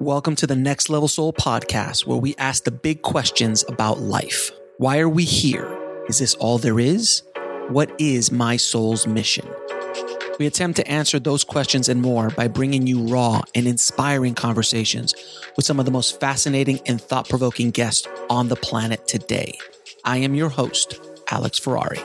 Welcome to the Next Level Soul podcast, where we ask the big questions about life. Why are we here? Is this all there is? What is my soul's mission? We attempt to answer those questions and more by bringing you raw and inspiring conversations with some of the most fascinating and thought-provoking guests on the planet today. I am your host, Alex Ferrari.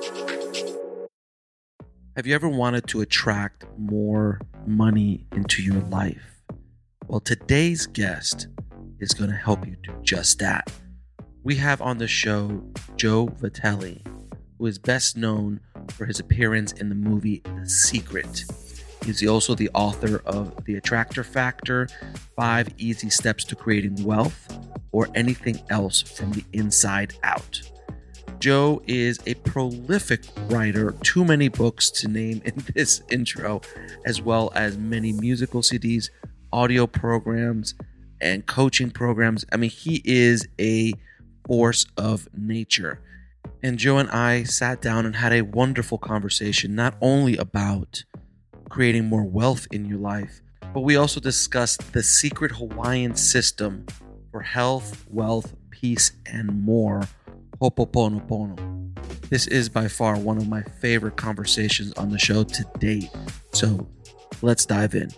Have you ever wanted to attract more money into your life? Well, today's guest is going to help you do just that. We have on the show Joe Vitale, who is best known for his appearance in the movie The Secret. He's also the author of The Attractor Factor, 5 Easy Steps to Creating Wealth, or Anything Else from the Inside Out. Joe is a prolific writer, too many books to name in this intro, as well as many musical CDs, audio programs, and coaching programs. I mean, he is a force of nature. And Joe and I sat down and had a wonderful conversation, not only about creating more wealth in your life, but we also discussed the secret Hawaiian system for health, wealth, peace, and more, Ho'oponopono. This is by far one of my favorite conversations on the show to date. So let's dive in.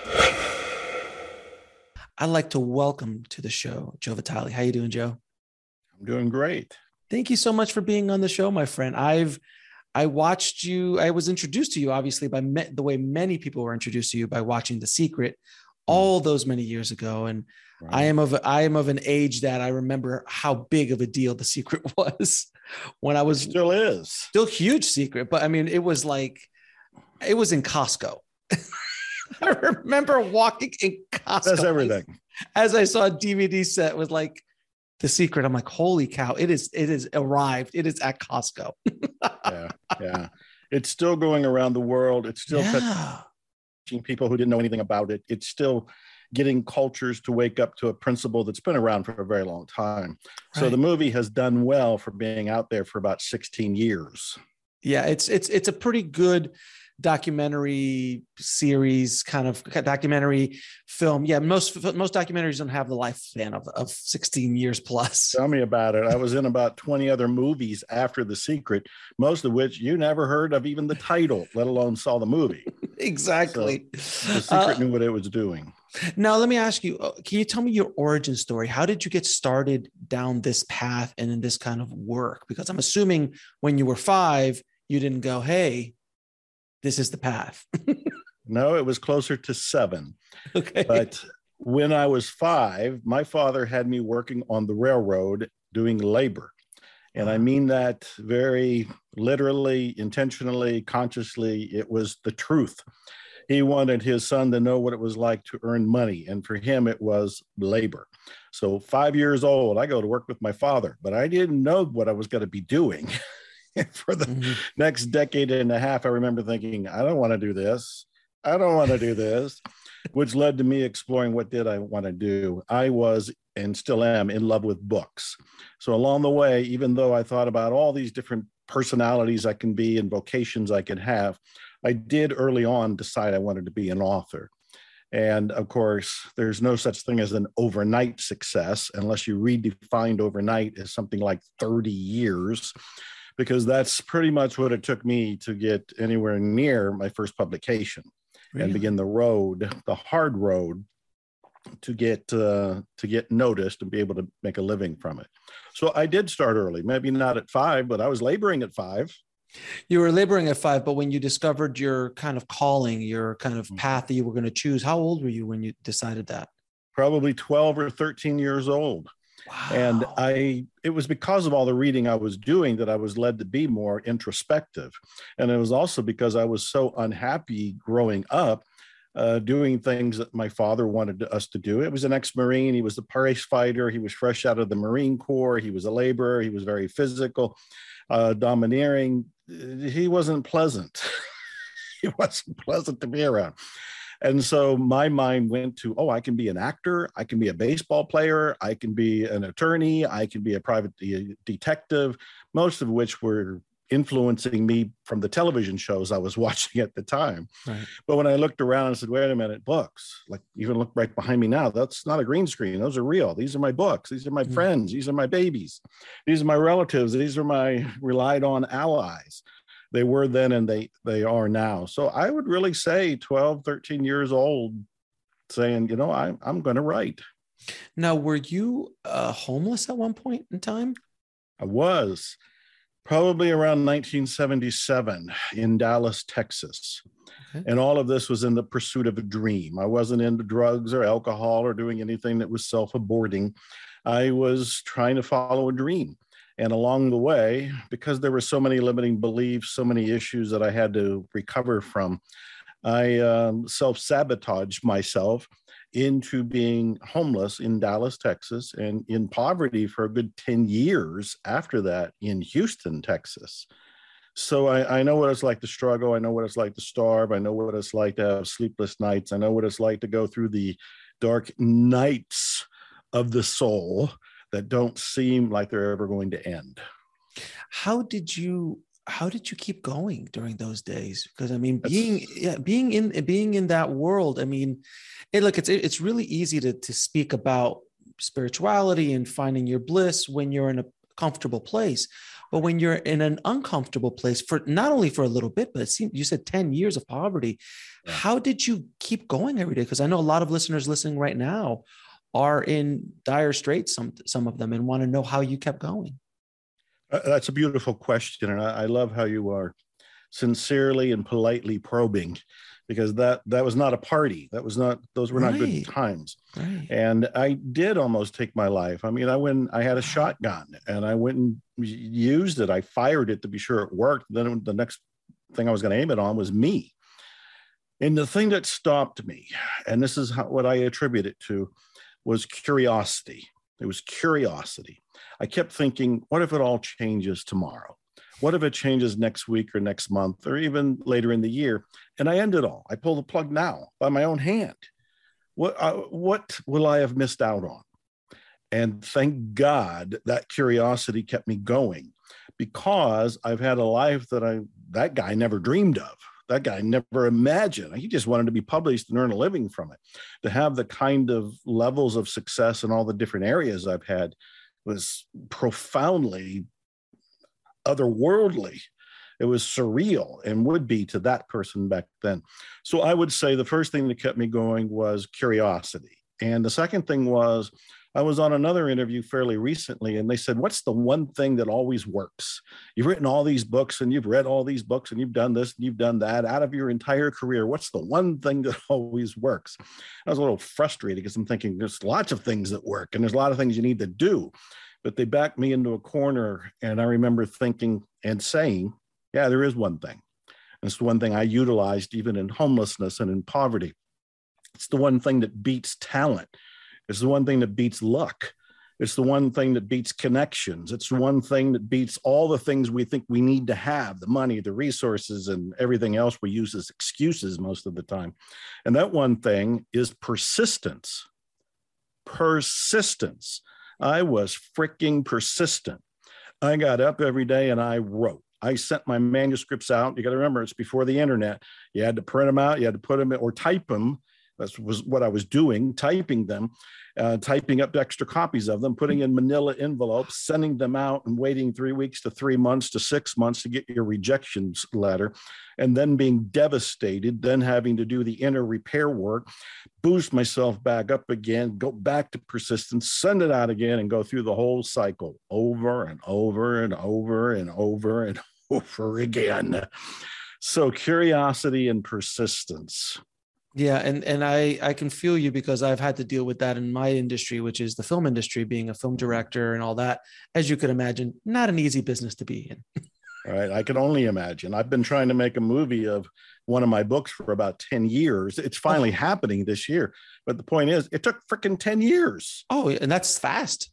I'd like to welcome to the show Joe Vitale. How you doing, Joe? I'm doing great. Thank you so much for being on the show, my friend. I watched you. I was introduced to you, obviously, by the way many people were introduced to you by watching The Secret all those many years ago. And right. I am of an age that I remember how big of a deal The Secret was when I was still huge secret. But I mean, it was in Costco. I remember walking in Costco. That's everything. As I saw a DVD set with like The Secret, I'm like, holy cow, it is arrived. It is at Costco. Yeah. It's still going around the world. It's still touching people who didn't know anything about it. It's still getting cultures to wake up to a principle that's been around for a very long time. Right. So the movie has done well for being out there for about 16 years. Yeah, it's a pretty good documentary series, kind of documentary film. Yeah, most documentaries don't have the lifespan of 16 years plus. Tell me about it. I was in about 20 other movies after The Secret, most of which you never heard of even the title, let alone saw the movie. Exactly. So The Secret knew what it was doing. Now, let me ask you, can you tell me your origin story? How did you get started down this path and in this kind of work? Because I'm assuming when you were 5, you didn't go, hey, this is the path. No, it was closer to 7. Okay. But when I was 5, my father had me working on the railroad doing labor. And I mean that very literally, intentionally, consciously. It was the truth. He wanted his son to know what it was like to earn money. And for him, it was labor. So 5 years old, I go to work with my father, but I didn't know what I was going to be doing. For the next decade and a half, I remember thinking, I don't want to do this. Which led to me exploring what did I want to do. I was, and still am, in love with books. So along the way, even though I thought about all these different personalities I can be and vocations I could have, I did early on decide I wanted to be an author. And of course, there's no such thing as an overnight success unless you redefined overnight as something like 30 years. Because that's pretty much what it took me to get anywhere near my first publication. Really? And begin the hard road to get noticed and be able to make a living from it. So I did start early, maybe not at 5, but I was laboring at 5. You were laboring at 5, but when you discovered your kind of calling, your kind of path that you were going to choose, how old were you when you decided that? Probably 12 or 13 years old. Wow. And it was because of all the reading I was doing that I was led to be more introspective. And it was also because I was so unhappy growing up, doing things that my father wanted us to do. It was an ex-Marine. He was a prize fighter. He was fresh out of the Marine Corps. He was a laborer. He was very physical, domineering. He wasn't pleasant. He wasn't pleasant to be around. And so my mind went to, I can be an actor, I can be a baseball player, I can be an attorney, I can be a private detective, most of which were influencing me from the television shows I was watching at the time. Right. But when I looked around and said, wait a minute, books, like even look right behind me now, that's not a green screen. Those are real. These are my books. These are my friends. These are my babies. These are my relatives. These are my relied on allies. They were then and they are now. So I would really say 12, 13 years old saying, you know, I'm going to write. Now, were you homeless at one point in time? I was probably around 1977 in Dallas, Texas. Okay. And all of this was in the pursuit of a dream. I wasn't into drugs or alcohol or doing anything that was self-aborting. I was trying to follow a dream. And along the way, because there were so many limiting beliefs, so many issues that I had to recover from, I self-sabotaged myself into being homeless in Dallas, Texas, and in poverty for a good 10 years after that in Houston, Texas. So I know what it's like to struggle. I know what it's like to starve. I know what it's like to have sleepless nights. I know what it's like to go through the dark nights of the soul that don't seem like they're ever going to end. How did you keep going during those days? Because I mean, being in that world, I mean, it's really easy to speak about spirituality and finding your bliss when you're in a comfortable place. But when you're in an uncomfortable place for not only for a little bit, but it seemed you said 10 years of poverty. Yeah. How did you keep going every day? Because I know a lot of listeners listening right now are in dire straits, some of them, and want to know how you kept going. That's a beautiful question. And I love how you are sincerely and politely probing, because that was not a party. Those were not good times. Right. And I did almost take my life. I mean, I had a shotgun and I went and used it. I fired it to be sure it worked. Then the next thing I was going to aim it on was me. And the thing that stopped me, and this is what I attribute it to, was curiosity. It was curiosity. I kept thinking, what if it all changes tomorrow? What if it changes next week or next month or even later in the year? And I end it all. I pull the plug now by my own hand. What will I have missed out on? And thank God that curiosity kept me going, because I've had a life that guy never dreamed of. That guy never imagined. He just wanted to be published and earn a living from it. To have the kind of levels of success in all the different areas I've had was profoundly otherworldly. It was surreal and would be to that person back then. So I would say the first thing that kept me going was curiosity. And the second thing was, I was on another interview fairly recently, and they said, what's the one thing that always works? You've written all these books and you've read all these books and you've done this and you've done that out of your entire career. What's the one thing that always works? I was a little frustrated because I'm thinking there's lots of things that work and there's a lot of things you need to do, but they backed me into a corner. And I remember thinking and saying, yeah, there is one thing. And it's the one thing I utilized even in homelessness and in poverty. It's the one thing that beats talent. It's the one thing that beats luck. It's the one thing that beats connections. It's the one thing that beats all the things we think we need to have, the money, the resources, and everything else we use as excuses most of the time. And that one thing is persistence. Persistence. I was freaking persistent. I got up every day and I wrote. I sent my manuscripts out. You got to remember, it's before the internet. You had to print them out. You had to put them in, or type them. That was what I was doing, typing them, typing up extra copies of them, putting in manila envelopes, sending them out and waiting 3 weeks to 3 months to 6 months to get your rejections letter, and then being devastated, then having to do the inner repair work, boost myself back up again, go back to persistence, send it out again, and go through the whole cycle over and over and over and over and over again. So curiosity and persistence. Yeah. And I can feel you, because I've had to deal with that in my industry, which is the film industry, being a film director and all that. As you could imagine, not an easy business to be in. All right. I can only imagine. I've been trying to make a movie of one of my books for about 10 years. It's finally happening this year. But the point is, it took freaking 10 years. Oh, and that's fast.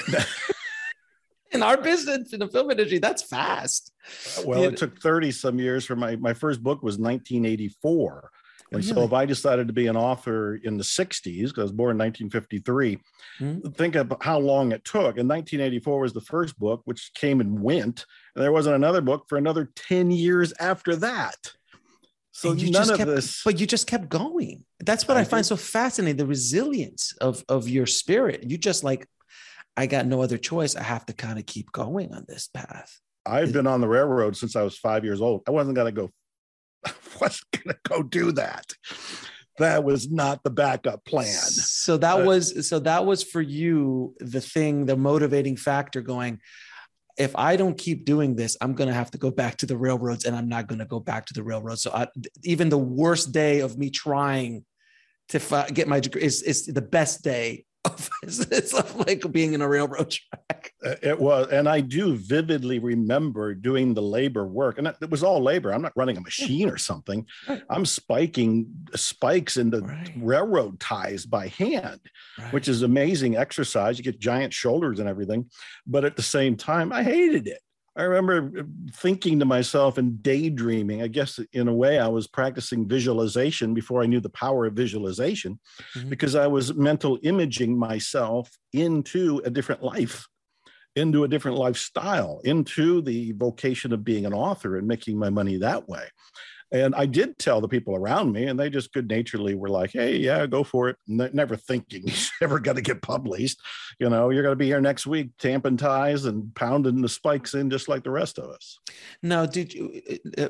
In our business, in the film industry, that's fast. Well, it took 30 some years for my first book was 1984. And so Really? if I decided to be an author in the 60s, because I was born in 1953, think of how long it took. And 1984 was the first book, which came and went. And there wasn't another book for another 10 years after that. So And you none just of kept, this. but you just kept going. That's what I find so fascinating, the resilience of your spirit. You just like, I got no other choice. I have to kind of keep going on this path. I've been on the railroad since I was 5 years old. I wasn't going to go do that. That was not the backup plan. So that was for you, the motivating factor going, if I don't keep doing this, I'm going to have to go back to the railroads, and I'm not going to go back to the railroads. So even the worst day of me trying to get my degree is the best day of like being in a railroad track. It was, and I do vividly remember doing the labor work, and it was all labor. I'm not running a machine or something. Right. I'm spiking spikes into railroad ties by hand, which is amazing exercise. You get giant shoulders and everything, but at the same time, I hated it. I remember thinking to myself and daydreaming. I guess in a way I was practicing visualization before I knew the power of visualization, because I was mental imaging myself into a different life, into a different lifestyle, into the vocation of being an author and making my money that way. And I did tell the people around me, and they just good-naturedly were like, hey, yeah, go for it. Never thinking he's ever going to get published. You know, you're going to be here next week, tamping ties and pounding the spikes in just like the rest of us. Now, did you,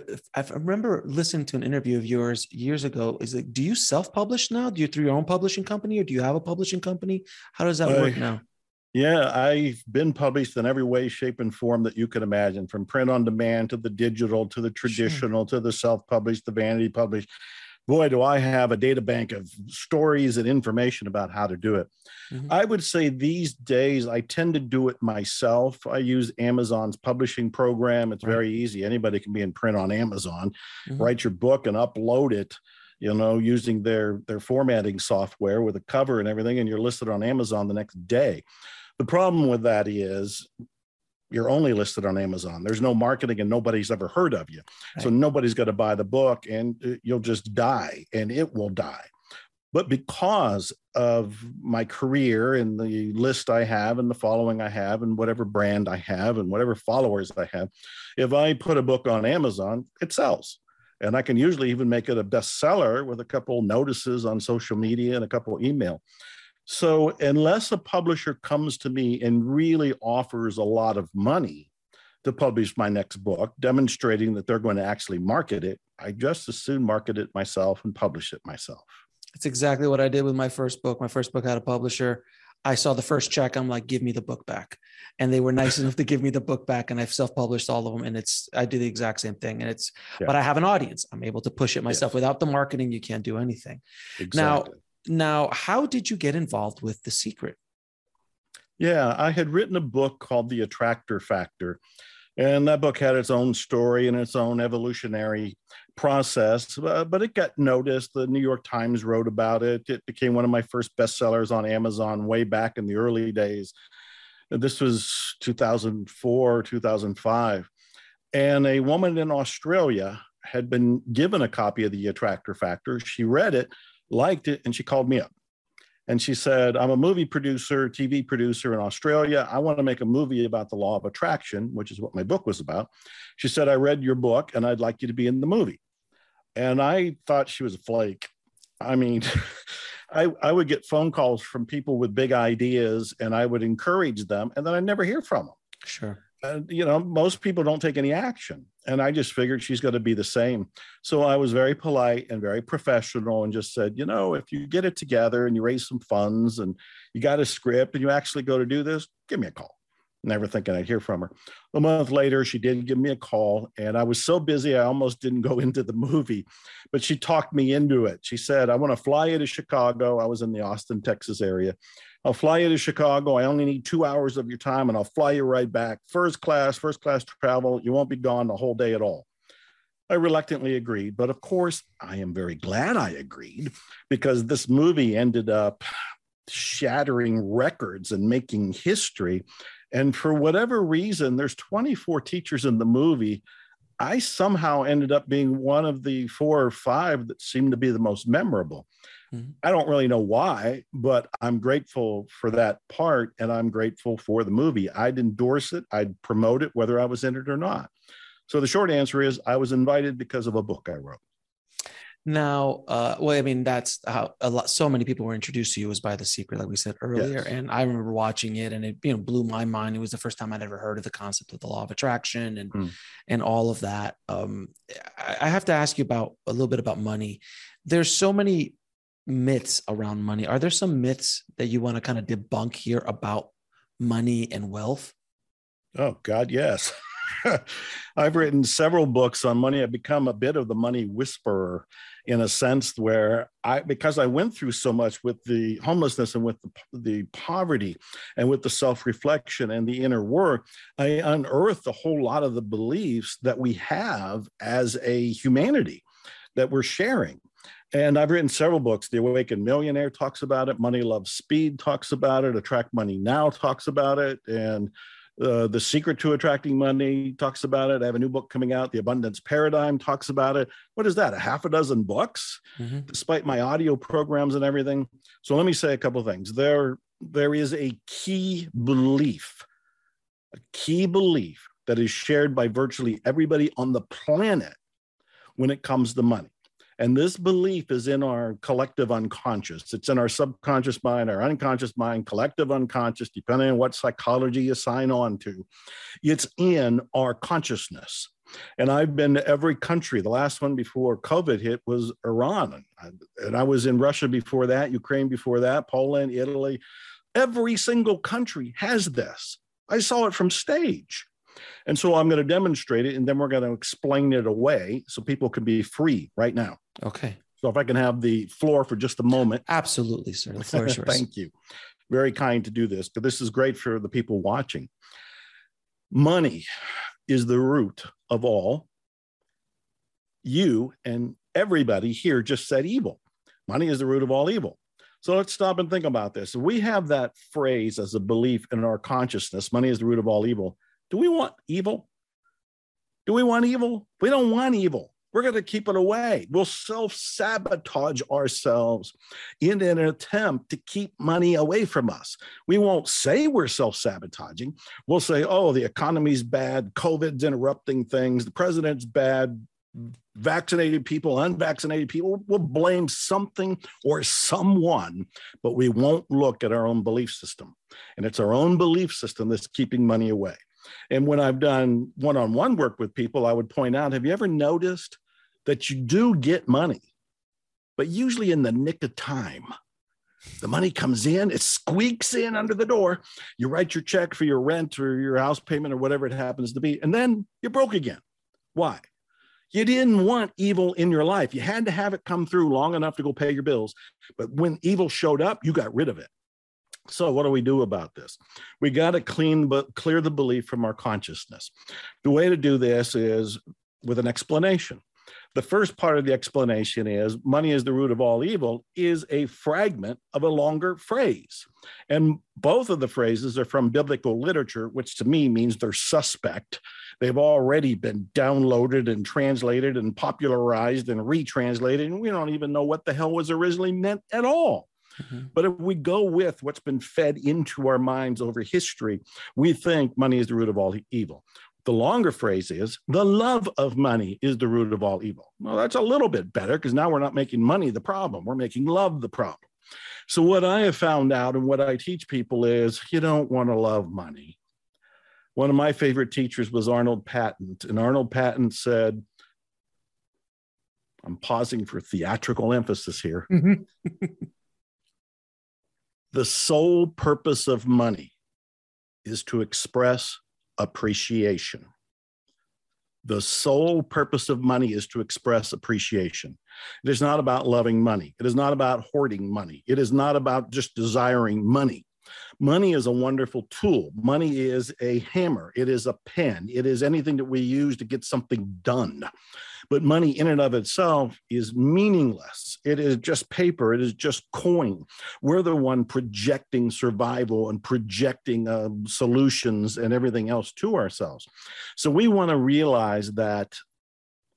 I remember listening to an interview of yours years ago. Is it, do you self-publish now? Do you through your own publishing company, or do you have a publishing company? How does that work now? Yeah, I've been published in every way, shape, and form that you can imagine, from print on demand to the digital, to the traditional, to the self-published, the vanity published. Boy, do I have a data bank of stories and information about how to do it. I would say these days, I tend to do it myself. I use Amazon's publishing program. It's very easy. Anybody can be in print on Amazon, write your book and upload it, you know, using their formatting software with a cover and everything, and you're listed on Amazon the next day. The problem with that is you're only listed on Amazon. There's no marketing and nobody's ever heard of you. Right. So nobody's going to buy the book, and you'll just die, and it will die. But because of my career and the list I have and the following I have and whatever brand I have and whatever followers I have, if I put a book on Amazon, it sells. And I can usually even make it a bestseller with a couple notices on social media and a couple email. So unless a publisher comes to me and really offers a lot of money to publish my next book, demonstrating that they're going to actually market it, I just as soon market it myself and publish it myself. That's exactly what I did with my first book. My first book had a publisher. I saw the first check. I'm like, give me the book back. And they were nice enough to give me the book back. And I've self-published all of them. And I do the exact same thing. And but I have an audience. I'm able to push it myself. Without the marketing, you can't do anything. Exactly. Now, how did you get involved with The Secret? Yeah, I had written a book called The Attractor Factor. And that book had its own story and its own evolutionary process, but it got noticed. The New York Times wrote about it. It became one of my first bestsellers on Amazon way back in the early days. This was 2004, 2005. And a woman in Australia had been given a copy of The Attractor Factor. She read it, liked it, and she called me up. And she said, I'm a movie producer, TV producer in Australia. I want to make a movie about the law of attraction, which is what my book was about. She said, I read your book and I'd like you to be in the movie. And I thought she was a flake. I mean, I would get phone calls from people with big ideas and I would encourage them, and then I'd never hear from them. Sure. You know, most people don't take any action. And I just figured she's going to be the same. So I was very polite and very professional and just said, you know, if you get it together and you raise some funds and you got a script and you actually go to do this, give me a call. Never thinking I'd hear from her. A month later, she did give me a call, and I was so busy, I almost didn't go into the movie, but she talked me into it. She said, I want to fly you to Chicago. I was in the Austin, Texas area. I'll fly you to Chicago. I only need 2 hours of your time, and I'll fly you right back. First class travel. You won't be gone the whole day at all. I reluctantly agreed, but of course, I am very glad I agreed, because this movie ended up shattering records and making history. And for whatever reason, there's 24 teachers in the movie. I somehow ended up being one of the 4 or 5 that seemed to be the most memorable. Mm-hmm. I don't really know why, but I'm grateful for that part, and I'm grateful for the movie. I'd endorse it. I'd promote it, whether I was in it or not. So the short answer is I was invited because of a book I wrote. Now, well, I mean, that's how so many people were introduced to you, was by The Secret, like we said earlier. Yes. And I remember watching it, and it, blew my mind. It was the first time I'd ever heard of the concept of the law of attraction and all of that. I have to ask you about a little bit about money. There's so many myths around money. Are there some myths that you want to kind of debunk here about money and wealth? Oh, God, yes. I've written several books on money. I've become a bit of the money whisperer, in a sense, where because I went through so much with the homelessness and with the poverty and with the self-reflection and the inner work, I unearthed a whole lot of the beliefs that we have as a humanity that we're sharing. And I've written several books. The Awakened Millionaire talks about it. Money Loves Speed talks about it. Attract Money Now talks about it. And The Secret to Attracting Money talks about it. I have a new book coming out. The Abundance Paradigm talks about it. What is that? 6 books, despite my audio programs and everything. So let me say a couple of things. There is a key belief that is shared by virtually everybody on the planet when it comes to money. And this belief is in our collective unconscious. It's in our subconscious mind, our unconscious mind, collective unconscious, depending on what psychology you sign on to. It's in our consciousness. And I've been to every country. The last one before COVID hit was Iran. And I was in Russia before that, Ukraine before that, Poland, Italy. Every single country has this. I saw it from stage. And so I'm going to demonstrate it, and then we're going to explain it away so people can be free right now. Okay. So if I can have the floor for just a moment. Absolutely, sir. The floor is yours. Thank you. Very kind to do this, but this is great for the people watching. Money is the root of all. You and everybody here just said evil. Money is the root of all evil. So let's stop and think about this. If we have that phrase as a belief in our consciousness, money is the root of all evil. Do we want evil? Do we want evil? We don't want evil. We're going to keep it away. We'll self-sabotage ourselves in an attempt to keep money away from us. We won't say we're self-sabotaging. We'll say, oh, the economy's bad, COVID's interrupting things, the president's bad, vaccinated people, unvaccinated people. We'll blame something or someone, but we won't look at our own belief system. And it's our own belief system that's keeping money away. And when I've done one-on-one work with people, I would point out, have you ever noticed that you do get money, but usually in the nick of time? The money comes in, it squeaks in under the door. You write your check for your rent or your house payment or whatever it happens to be, and then you're broke again. Why? You didn't want evil in your life. You had to have it come through long enough to go pay your bills. But when evil showed up, you got rid of it. So what do we do about this? We got to clear the belief from our consciousness. The way to do this is with an explanation. The first part of the explanation is money is the root of all evil is a fragment of a longer phrase. And both of the phrases are from biblical literature, which to me means they're suspect. They've already been downloaded and translated and popularized and retranslated, and we don't even know what the hell was originally meant at all. But if we go with what's been fed into our minds over history, we think money is the root of all evil. The longer phrase is, the love of money is the root of all evil. Well, that's a little bit better because now we're not making money the problem. We're making love the problem. So what I have found out and what I teach people is you don't want to love money. One of my favorite teachers was Arnold Patent. And Arnold Patent said, I'm pausing for theatrical emphasis here. The sole purpose of money is to express appreciation. The sole purpose of money is to express appreciation. It is not about loving money. It is not about hoarding money. It is not about just desiring money. Money is a wonderful tool. Money is a hammer. It is a pen. It is anything that we use to get something done. But money in and of itself is meaningless. It is just paper. It is just coin. We're the one projecting survival and projecting solutions and everything else to ourselves. So we want to realize that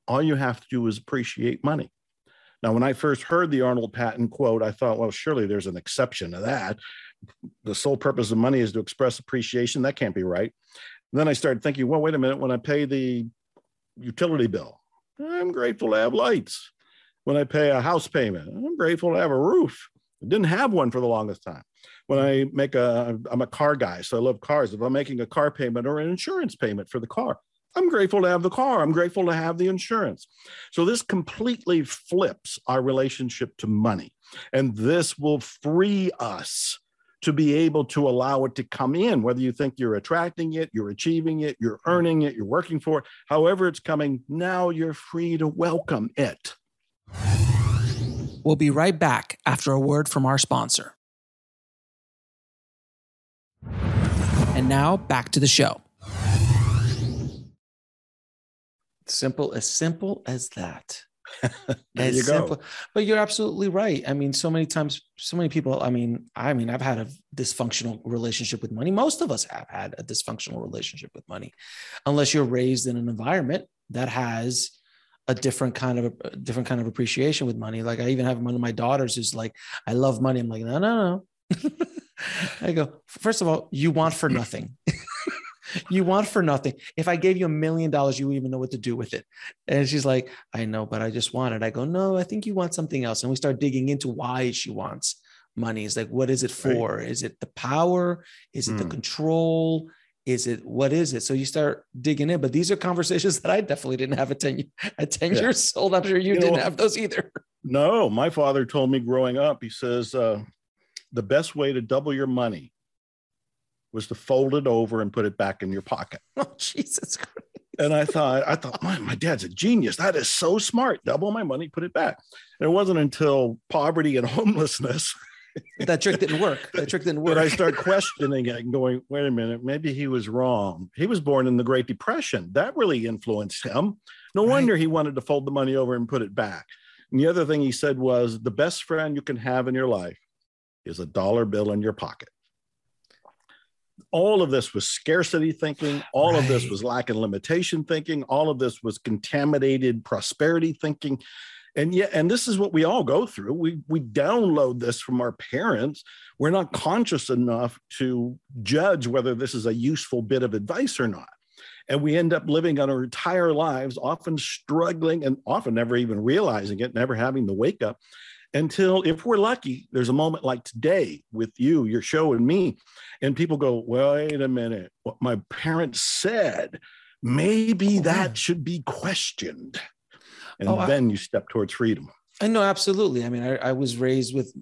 All you have to do is appreciate money. Now, when I first heard the Arnold Patton quote, I thought, well, surely there's an exception to that. The sole purpose of money is to express appreciation. That can't be right. And then I started thinking, well, wait a minute. When I pay the utility bill, I'm grateful to have lights. When I pay a house payment, I'm grateful to have a roof. I didn't have one for the longest time. When I I'm a car guy, so I love cars. If I'm making a car payment or an insurance payment for the car, I'm grateful to have the car. I'm grateful to have the insurance. So this completely flips our relationship to money. And this will free us to be able to allow it to come in, whether you think you're attracting it, you're achieving it, you're earning it, you're working for it, however it's coming, now you're free to welcome it. We'll be right back after a word from our sponsor. And now back to the show. Simple as that. There you go. But you're absolutely right. I mean, so many times, so many people, I mean, I've had a dysfunctional relationship with money. Most of us have had a dysfunctional relationship with money, unless you're raised in an environment that has a different kind of appreciation with money. Like I even have one of my daughters who's like, I love money. I'm like, no. I go, first of all, you want for nothing. You want for nothing. If I gave you $1 million, you wouldn't even know what to do with it. And she's like, I know, but I just want it. I go, no, I think you want something else. And we start digging into why she wants money. It's like, what is it for? Right. Is it the power? Is it the control? What is it? So you start digging in, but these are conversations that I definitely didn't have at 10 years old. I'm sure you didn't have those either. No, my father told me growing up, he says, the best way to double your money was to fold it over and put it back in your pocket. Oh, Jesus Christ. And I thought, my dad's a genius. That is so smart. Double my money, put it back. And it wasn't until poverty and homelessness that trick didn't work. But I start questioning it and going, wait a minute, maybe he was wrong. He was born in the Great Depression. That really influenced him. No wonder he wanted to fold the money over and put it back. And the other thing he said was, the best friend you can have in your life is a dollar bill in your pocket. All of this was scarcity thinking. All of this was lack and limitation thinking. All of this was contaminated prosperity thinking. And this is what we all go through. We download this from our parents. We're not conscious enough to judge whether this is a useful bit of advice or not. And we end up living our entire lives, often struggling and often never even realizing it, never having the wake up until, if we're lucky, there's a moment like today with you, your show, and me. And people go, wait a minute, what my parents said, maybe that should be questioned. And then you step towards freedom. I know, absolutely. I mean, I was raised with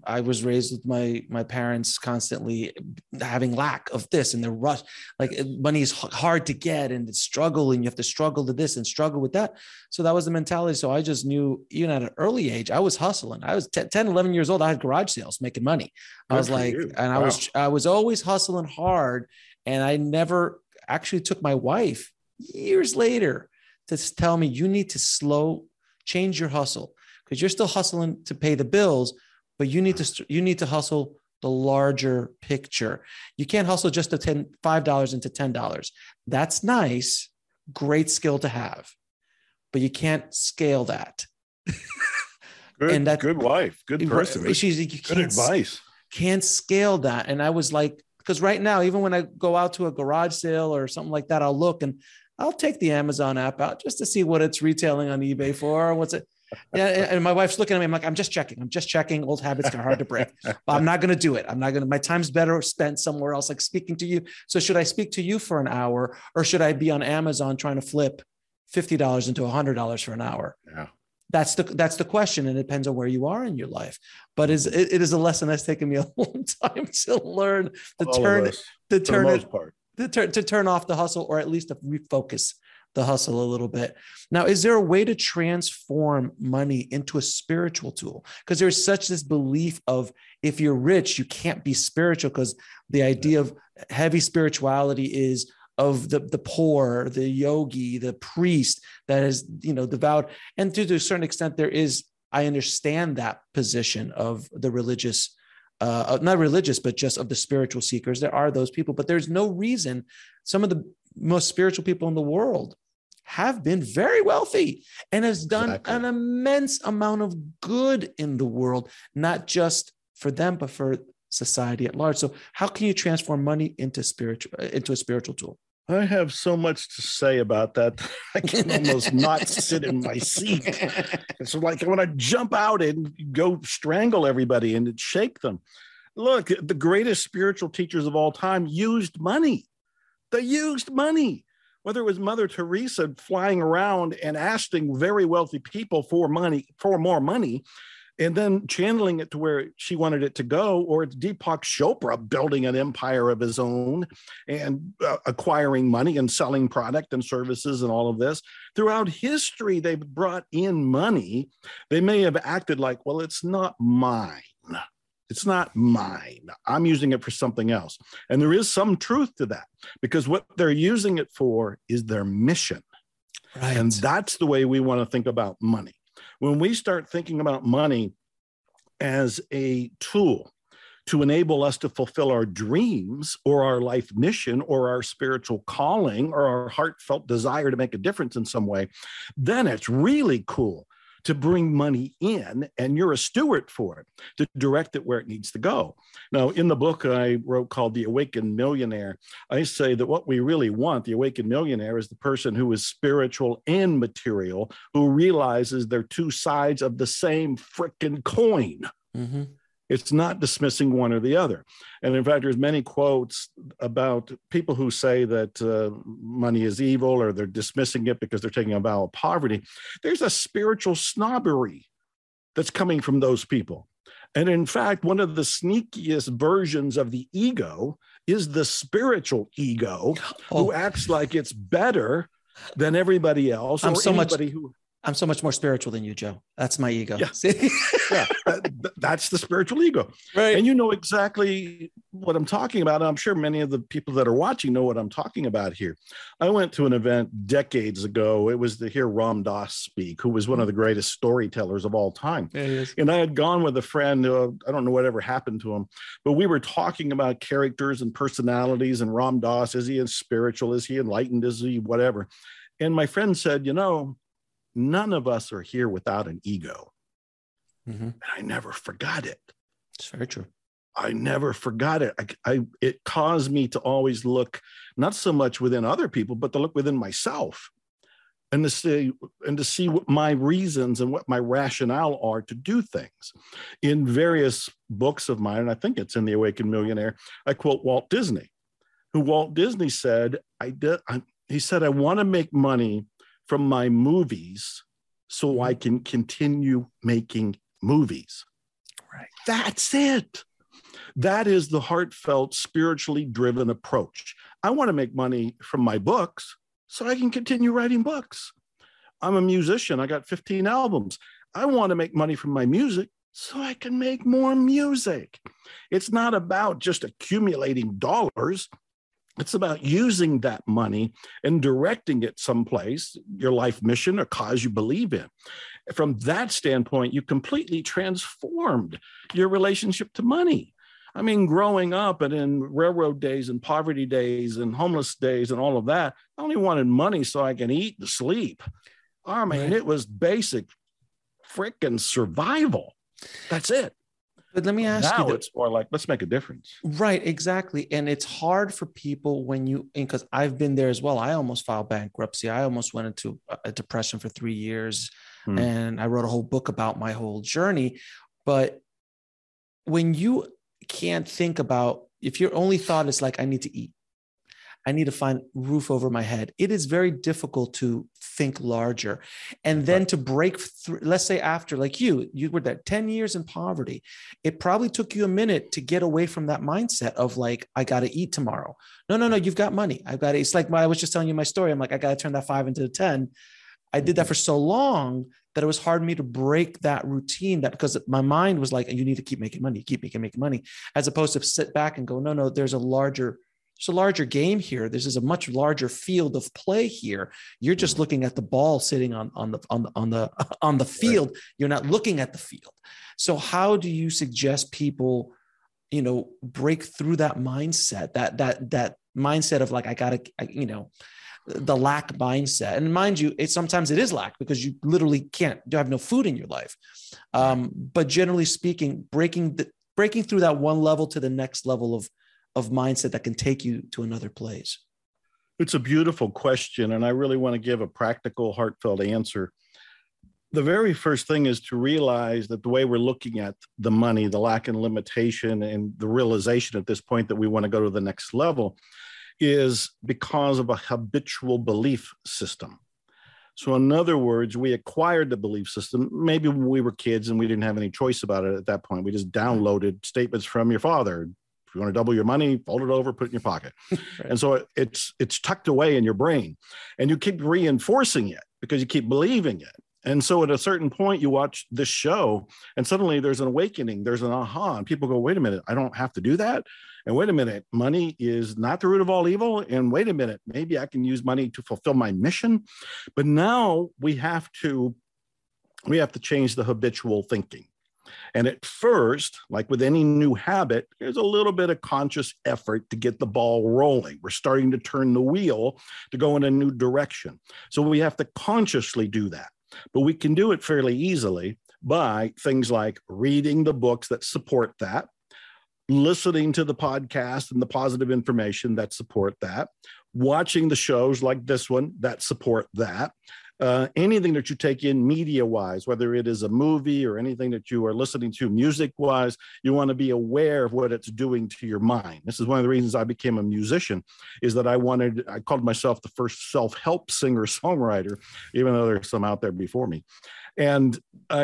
my parents constantly having lack of this and the rush, like money is hard to get and it's struggle and you have to struggle to this and struggle with that. So that was the mentality. So I just knew, even at an early age, I was hustling. I was 10, 11 years old. I had garage sales making money. I was like, and wow. I was always hustling hard. And I never actually took my wife years later to tell me, you need to change your hustle. Because you're still hustling to pay the bills, but you need to hustle the larger picture. You can't hustle just to $5 into $10. That's nice, great skill to have, but you can't scale that. Good wife, good person. Good advice. Can't scale that. And I was like, because right now, even when I go out to a garage sale or something like that, I'll look and I'll take the Amazon app out just to see what it's retailing on eBay for. What's it? Yeah, and my wife's looking at me. I'm like, I'm just checking. Old habits are hard to break. But I'm not going to do it. My time's better spent somewhere else, like speaking to you. So should I speak to you for an hour, or should I be on Amazon trying to flip $50 into $100 for an hour? Yeah, that's the question, and it depends on where you are in your life. But it is a lesson that's taken me a long time to learn to turn off the hustle, or at least to refocus the hustle a little bit. Now, is there a way to transform money into a spiritual tool? Because there's such this belief of, if you're rich, you can't be spiritual, because the idea of heavy spirituality is of the poor, the yogi, the priest that is, devout. And to a certain extent, I understand that position of the religious, not religious, but just of the spiritual seekers. There are those people, but there's no reason some of the most spiritual people in the world have been very wealthy and has done Exactly. an immense amount of good in the world, not just for them, but for society at large. So how can you transform money into a spiritual tool? I have so much to say about that. I can almost not sit in my seat. It's like I want to jump out and go strangle everybody and shake them. Look, the greatest spiritual teachers of all time used money. They used money. Whether it was Mother Teresa flying around and asking very wealthy people for money, for more money, and then channeling it to where she wanted it to go, or it's Deepak Chopra building an empire of his own and acquiring money and selling product and services and all of this. Throughout history, they've brought in money. They may have acted like, well, it's not mine. It's not mine. I'm using it for something else. And there is some truth to that, because what they're using it for is their mission. Right. And that's the way we want to think about money. When we start thinking about money as a tool to enable us to fulfill our dreams or our life mission or our spiritual calling or our heartfelt desire to make a difference in some way, then it's really cool to bring money in, and you're a steward for it, to direct it where it needs to go. Now, in the book I wrote called The Awakened Millionaire, I say that what we really want, the awakened millionaire, is the person who is spiritual and material, who realizes they're two sides of the same frickin' coin. Mm-hmm. It's not dismissing one or the other. And in fact, there's many quotes about people who say that money is evil, or they're dismissing it because they're taking a vow of poverty. There's a spiritual snobbery that's coming from those people. And in fact, one of the sneakiest versions of the ego is the spiritual ego, who acts like it's better than everybody else. I'm so much more spiritual than you, Joe. That's my ego. Yeah, that's the spiritual ego. Right. And you know exactly what I'm talking about. I'm sure many of the people that are watching know what I'm talking about here. I went to an event decades ago. It was to hear Ram Dass speak, who was one of the greatest storytellers of all time. Yeah, he is. And I had gone with a friend. I don't know whatever happened to him, but we were talking about characters and personalities. And Ram Dass, is he spiritual? Is he enlightened? Is he whatever? And my friend said, none of us are here without an ego. Mm-hmm. And I never forgot it. It's very true. I never forgot it. It caused me to always look, not so much within other people, but to look within myself and to see what my reasons and what my rationale are to do things. In various books of mine, and I think it's in The Awakened Millionaire, I quote Walt Disney, who Walt Disney said, he said, I want to make money from my movies so I can continue making movies. Right. That's it. That is the heartfelt, spiritually driven approach. I want to make money from my books so I can continue writing books. I'm a musician. I got 15 albums. I want to make money from my music so I can make more music. It's not about just accumulating dollars. It's about using that money and directing it someplace, your life mission or cause you believe in. From that standpoint, you completely transformed your relationship to money. I mean, growing up and in railroad days and poverty days and homeless days and all of that, I only wanted money so I can eat and sleep. I mean, it was basic freaking survival. That's it. But let me ask you, it's more like, let's make a difference. Right, exactly. And it's hard for people because I've been there as well. I almost filed bankruptcy. I almost went into a depression for 3 years. And I wrote a whole book about my whole journey. But when you can't think about, if your only thought is like, I need to eat, I need to find roof over my head, it is very difficult to think larger. And then to break through, let's say after, like you were there 10 years in poverty, it probably took you a minute to get away from that mindset of like, I got to eat tomorrow. No, you've got money. It's like I was just telling you my story. I'm like, I got to turn that 5 into a 10. I did that for so long that it was hard for me to break that routine, because my mind was like, you need to keep making money, keep making money, as opposed to sit back and go, no, there's a larger game here. This is a much larger field of play here. You're just looking at the ball sitting on the field. You're not looking at the field. So how do you suggest people, break through that mindset, that mindset of like, the lack mindset. And mind you, sometimes it is lack because you literally you have no food in your life. But generally speaking, breaking through that one level to the next level of mindset that can take you to another place. It's a beautiful question, and I really want to give a practical, heartfelt answer. The very first thing is to realize that the way we're looking at the money, the lack and limitation, and the realization at this point that we want to go to the next level is because of a habitual belief system. So in other words, we acquired the belief system, maybe when we were kids and we didn't have any choice about it at that point. We just downloaded statements from your father. If you want to double your money, fold it over, put it in your pocket. Right. And so it's tucked away in your brain, and you keep reinforcing it because you keep believing it. And so at a certain point, you watch this show and suddenly there's an awakening, there's an aha, and people go, wait a minute, I don't have to do that. And wait a minute, money is not the root of all evil. And wait a minute, maybe I can use money to fulfill my mission. But now we have to change the habitual thinking. And at first, like with any new habit, there's a little bit of conscious effort to get the ball rolling. We're starting to turn the wheel to go in a new direction. So we have to consciously do that. But we can do it fairly easily by things like reading the books that support that, listening to the podcast and the positive information that support that, watching the shows like this one that support that. Anything that you take in media-wise, whether it is a movie or anything that you are listening to music-wise, you want to be aware of what it's doing to your mind. This is one of the reasons I became a musician, is that I called myself the first self-help singer-songwriter, even though there's some out there before me. And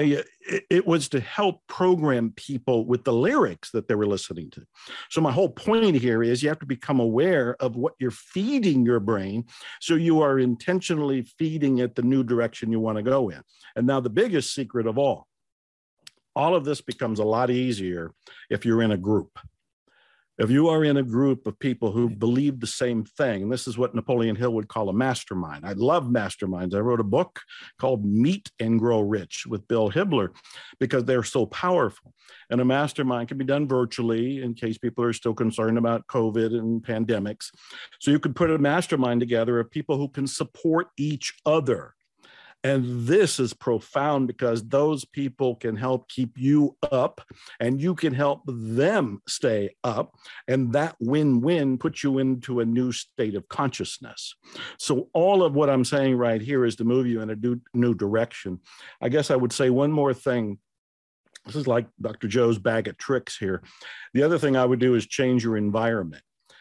it was to help program people with the lyrics that they were listening to. So my whole point here is you have to become aware of what you're feeding your brain, so you are intentionally feeding it the new direction you want to go in. And now the biggest secret of all of this becomes a lot easier if you're in a group. If you are in a group of people who believe the same thing, and this is what Napoleon Hill would call a mastermind. I love masterminds. I wrote a book called Meet and Grow Rich with Bill Hibler because they're so powerful. And a mastermind can be done virtually in case people are still concerned about COVID and pandemics. So you could put a mastermind together of people who can support each other. And this is profound because those people can help keep you up and you can help them stay up. And that win-win puts you into a new state of consciousness. So all of what I'm saying right here is to move you in a new direction. I guess I would say one more thing. This is like Dr. Joe's bag of tricks here. The other thing I would do is change your environment.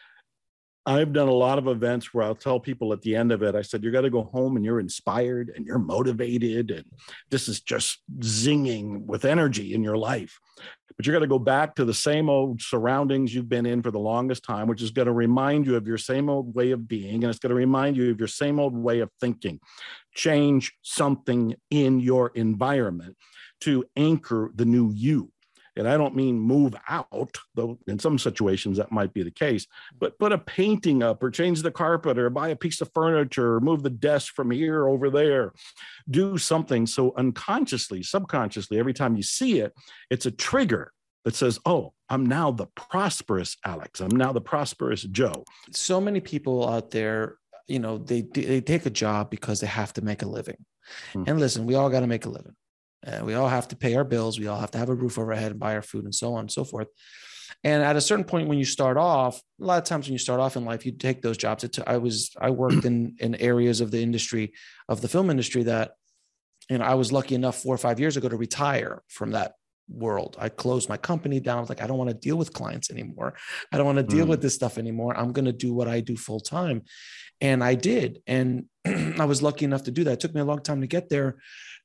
I've done a lot of events where I'll tell people at the end of it, I said, you got to go home and you're inspired and you're motivated. And this is just zinging with energy in your life. But you're going to go back to the same old surroundings you've been in for the longest time, which is going to remind you of your same old way of being. And it's going to remind you of your same old way of thinking. Change something in your environment to anchor the new you. And I don't mean move out, though in some situations that might be the case, but put a painting up or change the carpet or buy a piece of furniture or move the desk from here over there. Do something so unconsciously, subconsciously, every time you see it, it's a trigger that says, oh, I'm now the prosperous Alex. I'm now the prosperous Joe. So many people out there, you know, they take a job because they have to make a living. Mm-hmm. And listen, we all got to make a living. We all have to pay our bills. We all have to have a roof over our head and buy our food and so on and so forth. And at a certain point, when you start off, a lot of times when you start off in life, you take those jobs. I worked in areas of the industry, of the film industry that, you know, I was lucky enough 4 or 5 years ago to retire from that world. I closed my company down. I was like, I don't want to deal with clients anymore. I don't want to deal with this stuff anymore. I'm going to do what I do full time. And I did. And I was lucky enough to do that. It took me a long time to get there,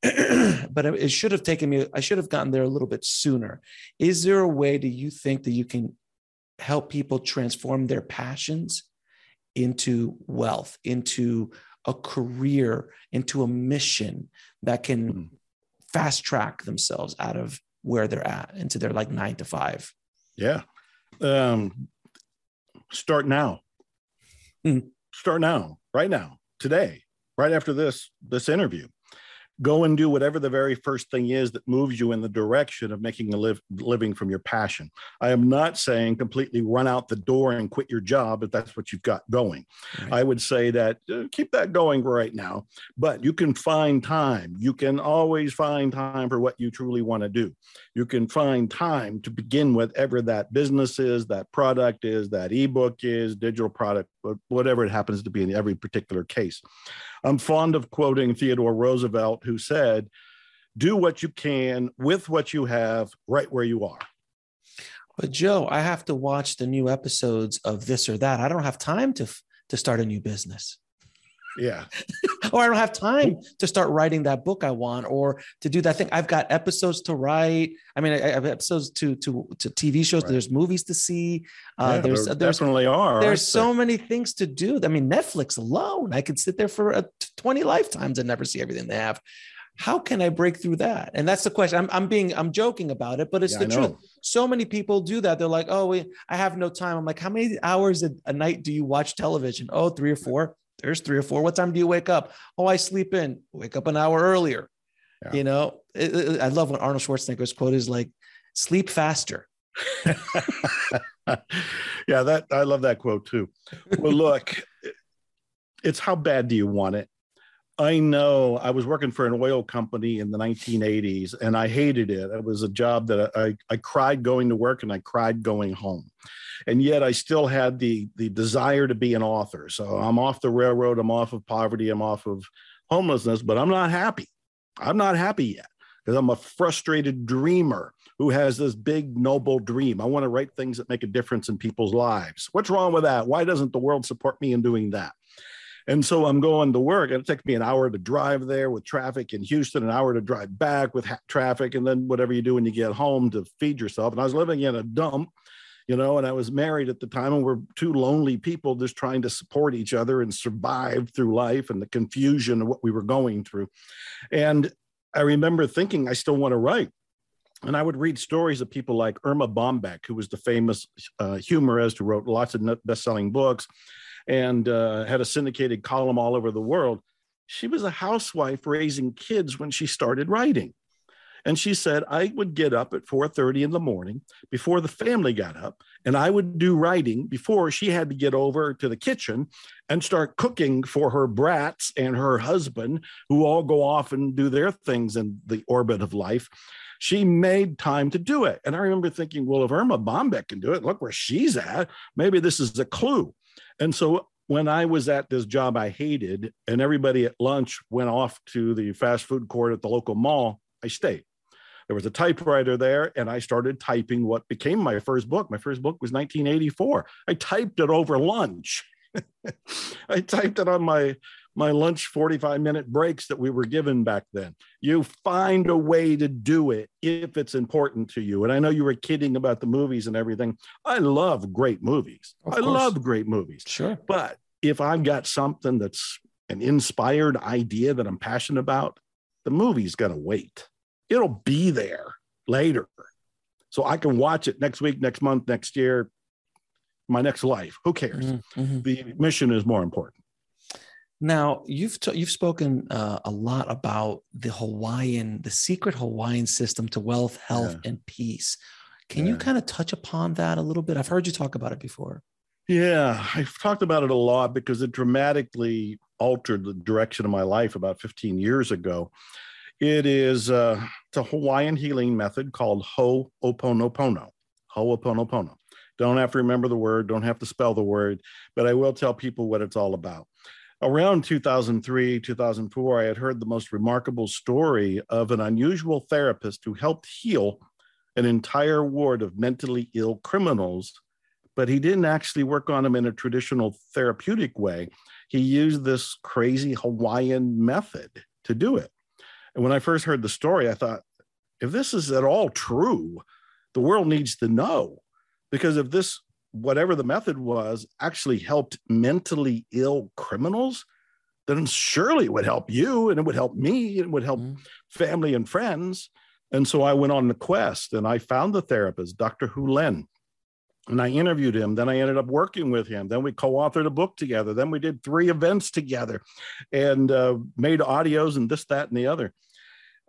but it should have taken me, I should have gotten there a little bit sooner. Is there a way, do you think, that you can help people transform their passions into wealth, into a career, into a mission that can fast track themselves out of where they're at into their like 9 to 5? Yeah. Start now. Start now, right now, today, right after this interview. Go and do whatever the very first thing is that moves you in the direction of making a living from your passion. I am not saying completely run out the door and quit your job if that's what you've got going. Right. I would say that keep that going right now, but you can find time. You can always find time for what you truly want to do. You can find time to begin whatever that business is, that product is, that ebook is, digital product, whatever it happens to be in every particular case. I'm fond of quoting Theodore Roosevelt, who said, do what you can with what you have right where you are. But Joe, I have to watch the new episodes of this or that. I don't have time to start a new business. Yeah. Or I don't have time to start writing that book I want, or to do that thing. I've got episodes to write. I mean, I have episodes to TV shows. Right. There's movies to see. There's definitely are. There's so many things to do. I mean, Netflix alone, I could sit there for 20 lifetimes and never see everything they have. How can I break through that? And that's the question. I'm joking about it, but it's the truth. So many people do that. They're like, oh, I have no time. I'm like, how many hours a night do you watch television? Oh, 3 or 4. There's 3 or 4. What time do you wake up? Oh, I sleep in. Wake up an hour earlier. Yeah. You know, I love when Arnold Schwarzenegger's quote is like, sleep faster. Yeah, I love that quote too. Well, look, it's how bad do you want it? I know I was working for an oil company in the 1980s and I hated it. It was a job that I cried going to work and I cried going home. And yet I still had the desire to be an author. So I'm off the railroad, I'm off of poverty, I'm off of homelessness, but I'm not happy. I'm not happy yet because I'm a frustrated dreamer who has this big, noble dream. I want to write things that make a difference in people's lives. What's wrong with that? Why doesn't the world support me in doing that? And so I'm going to work. It takes me an hour to drive there with traffic in Houston, an hour to drive back with traffic, and then whatever you do when you get home to feed yourself. And I was living in a dump, you know, and I was married at the time, and we're 2 lonely people just trying to support each other and survive through life and the confusion of what we were going through. And I remember thinking, I still want to write. And I would read stories of people like Erma Bombeck, who was the famous humorist who wrote lots of best-selling books and had a syndicated column all over the world. She was a housewife raising kids when she started writing. And she said, I would get up at 4:30 in the morning before the family got up, and I would do writing before she had to get over to the kitchen and start cooking for her brats and her husband, who all go off and do their things in the orbit of life. She made time to do it. And I remember thinking, well, if Erma Bombeck can do it, look where she's at. Maybe this is a clue. And so when I was at this job I hated and everybody at lunch went off to the fast food court at the local mall, I stayed. There was a typewriter there and I started typing what became my first book. My first book was 1984. I typed it over lunch. I typed it on my lunch 45-minute breaks that we were given back then. You find a way to do it if it's important to you. And I know you were kidding about the movies and everything. I love great movies. I love great movies. Sure. But if I've got something that's an inspired idea that I'm passionate about, the movie's got to wait. It'll be there later. So I can watch it next week, next month, next year, my next life. Who cares? Mm-hmm. The mission is more important. Now, you've spoken a lot about the secret Hawaiian system to wealth, health, and peace. Can you kind of touch upon that a little bit? I've heard you talk about it before. Yeah, I've talked about it a lot because it dramatically altered the direction of my life about 15 years ago. It is it's a Hawaiian healing method called Ho'oponopono. Ho'oponopono. Don't have to remember the word, don't have to spell the word, but I will tell people what it's all about. Around 2003, 2004, I had heard the most remarkable story of an unusual therapist who helped heal an entire ward of mentally ill criminals, but he didn't actually work on them in a traditional therapeutic way. He used this crazy Hawaiian method to do it. And when I first heard the story, I thought, if this is at all true, the world needs to know. Because if this, whatever the method was, actually helped mentally ill criminals, then surely it would help you and it would help me and it would help family and friends. And so I went on the quest and I found the therapist, Dr. Hulen, and I interviewed him. Then I ended up working with him. Then we co-authored a book together. Then we did 3 events together and made audios and this, that, and the other.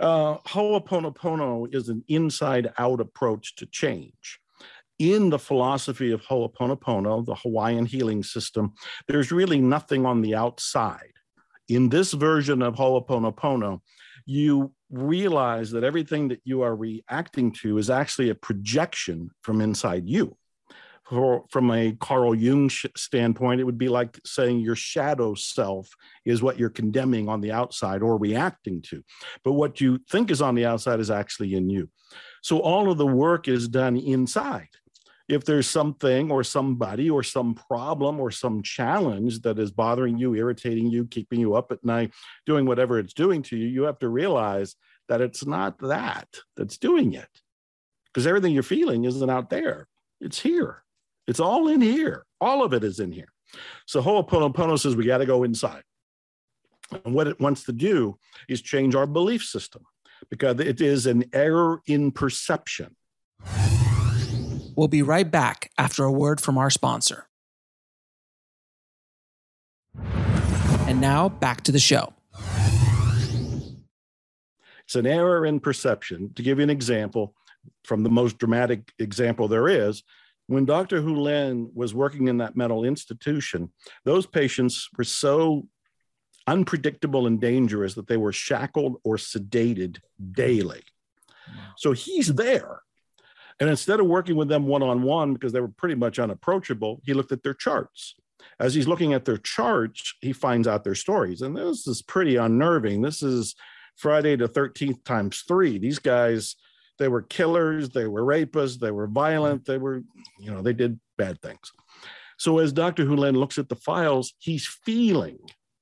Ho'oponopono is an inside-out approach to change. In the philosophy of Ho'oponopono, the Hawaiian healing system, there's really nothing on the outside. In this version of Ho'oponopono, you realize that everything that you are reacting to is actually a projection from inside you. From a Carl Jung standpoint, it would be like saying your shadow self is what you're condemning on the outside or reacting to. But what you think is on the outside is actually in you. So all of the work is done inside. If there's something or somebody or some problem or some challenge that is bothering you, irritating you, keeping you up at night, doing whatever it's doing to you, you have to realize that it's not that that's doing it. Because everything you're feeling isn't out there. It's here. It's all in here. All of it is in here. So Ho'oponopono says we got to go inside. And what it wants to do is change our belief system because it is an error in perception. We'll be right back after a word from our sponsor. And now back to the show. It's an error in perception. To give you an example, from the most dramatic example there is, when Dr. Hulen was working in that mental institution, those patients were so unpredictable and dangerous that they were shackled or sedated daily. So he's there. And instead of working with them one-on-one, because they were pretty much unapproachable, he looked at their charts. As he's looking at their charts, he finds out their stories. And this is pretty unnerving. This is Friday the 13th times 3. These guys, they were killers, they were rapists, they were violent, they did bad things. So as Dr. Hulen looks at the files, he's feeling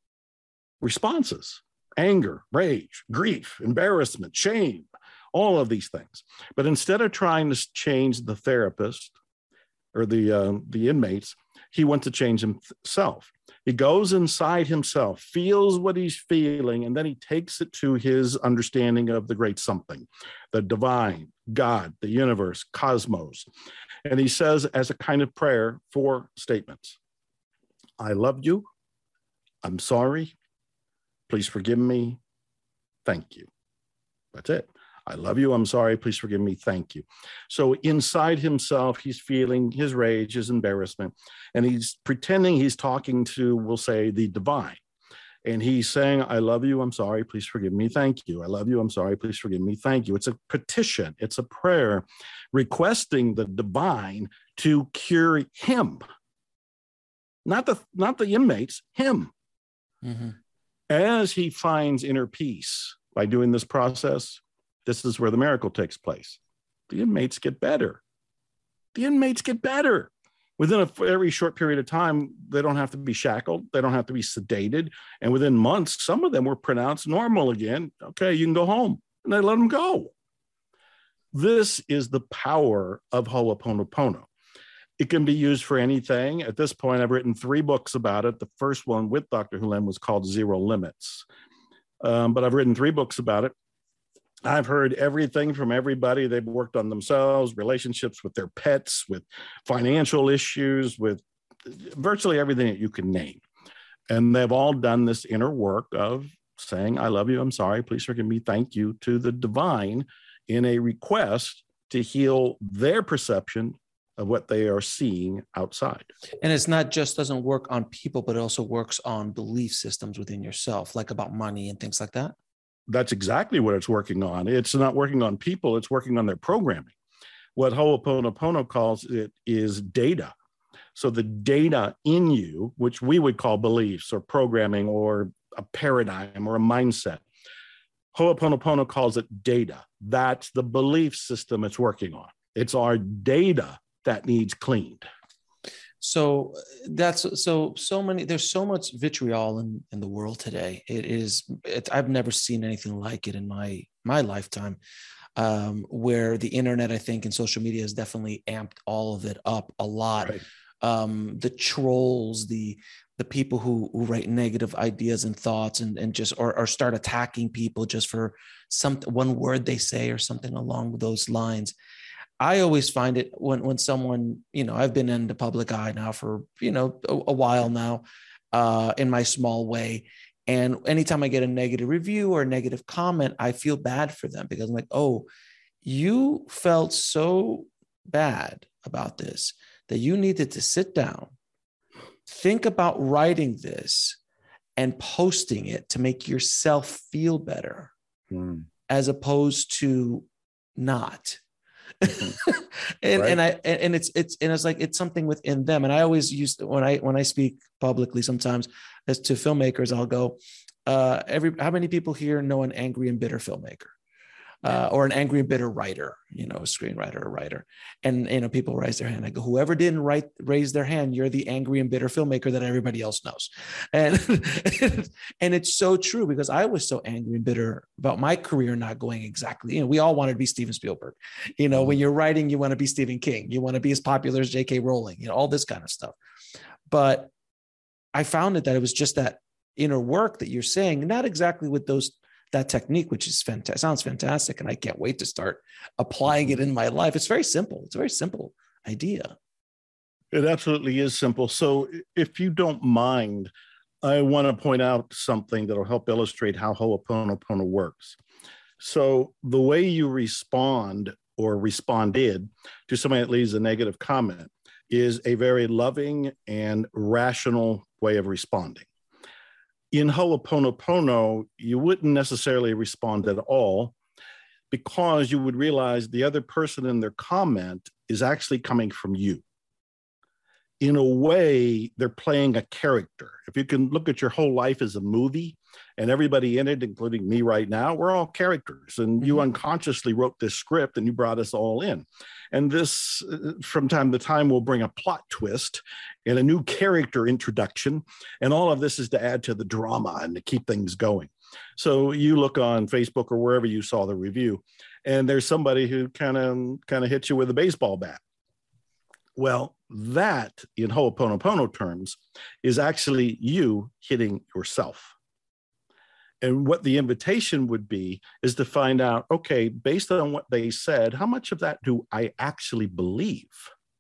responses: anger, rage, grief, embarrassment, shame, all of these things. But instead of trying to change the therapist or the inmates, he wants to change himself. He goes inside himself, feels what he's feeling, and then he takes it to his understanding of the great something, the divine, God, the universe, cosmos. And he says, as a kind of prayer, 4 statements. I love you. I'm sorry. Please forgive me. Thank you. That's it. I love you. I'm sorry. Please forgive me. Thank you. So inside himself, he's feeling his rage, his embarrassment, and he's pretending he's talking to, we'll say, the divine. And he's saying, I love you. I'm sorry. Please forgive me. Thank you. I love you. I'm sorry. Please forgive me. Thank you. It's a petition. It's a prayer requesting the divine to cure him. Not the inmates, him. Mm-hmm. As he finds inner peace by doing this process, this is where the miracle takes place. The inmates get better. The inmates get better. Within a very short period of time, they don't have to be shackled. They don't have to be sedated. And within months, some of them were pronounced normal again. Okay, you can go home. And they let them go. This is the power of Ho'oponopono. It can be used for anything. At this point, I've written 3 books about it. The first one with Dr. Hulen was called Zero Limits. But I've written 3 books about it. I've heard everything from everybody. They've worked on themselves, relationships with their pets, with financial issues, with virtually everything that you can name. And they've all done this inner work of saying, I love you, I'm sorry, please forgive me, thank you, to the divine in a request to heal their perception of what they are seeing outside. And it's not just doesn't work on people, but it also works on belief systems within yourself, like about money and things like that. That's exactly what it's working on. It's not working on people, it's working on their programming. What Ho'oponopono calls it is data. So the data in you, which we would call beliefs or programming or a paradigm or a mindset, Ho'oponopono calls it data. That's the belief system it's working on. It's our data that needs cleaned. So there's so much vitriol in the world today. I've never seen anything like it in my lifetime, where the internet, I think, and social media has definitely amped all of it up a lot. Right. The trolls, the people who write negative ideas and thoughts and just or start attacking people just for one word they say or something along those lines. I always find it when someone, I've been in the public eye now for, a while now, in my small way. And anytime I get a negative review or a negative comment, I feel bad for them because I'm like, oh, you felt so bad about this that you needed to sit down, think about writing this and posting it to make yourself feel better, as opposed to not. And it's like, it's something within them. And I always use, when I speak publicly, sometimes as to filmmakers, I'll go, how many people here know an angry and bitter filmmaker? Or an angry and bitter writer, a screenwriter or writer. And, people raise their hand. I go, whoever didn't raise their hand, you're the angry and bitter filmmaker that everybody else knows. And, and it's so true, because I was so angry and bitter about my career not going exactly, we all wanted to be Steven Spielberg. When you're writing, you want to be Stephen King, you want to be as popular as J.K. Rowling, all this kind of stuff. But I found that it was just that inner work that you're saying, not exactly with that technique, which is fantastic, sounds fantastic. And I can't wait to start applying it in my life. It's very simple. It's a very simple idea. It absolutely is simple. So if you don't mind, I want to point out something that'll help illustrate how Ho'oponopono works. So the way you respond or responded to somebody that leaves a negative comment is a very loving and rational way of responding. In Ho'oponopono, you wouldn't necessarily respond at all, because you would realize the other person in their comment is actually coming from you. In a way, they're playing a character. If you can look at your whole life as a movie, and everybody in it, including me right now, we're all characters. And you unconsciously wrote this script and you brought us all in. And this, from time to time, will bring a plot twist and a new character introduction. And all of this is to add to the drama and to keep things going. So you look on Facebook or wherever you saw the review, and there's somebody who kind of hits you with a baseball bat. Well, that in Ho'oponopono terms is actually you hitting yourself. And what the invitation would be is to find out, okay, based on what they said, how much of that do I actually believe?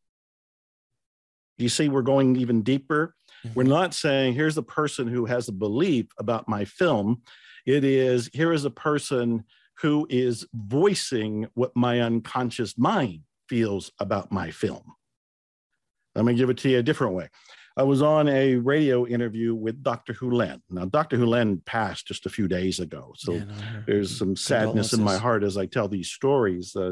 You see, we're going even deeper. We're not saying, here's a person who has a belief about my film. It is, here is a person who is voicing what my unconscious mind feels about my film. Let me give it to you a different way. I was on a radio interview with Dr. Hulen. Now, Dr. Hulen passed just a few days ago, so there's some sadness in my heart as I tell these stories. I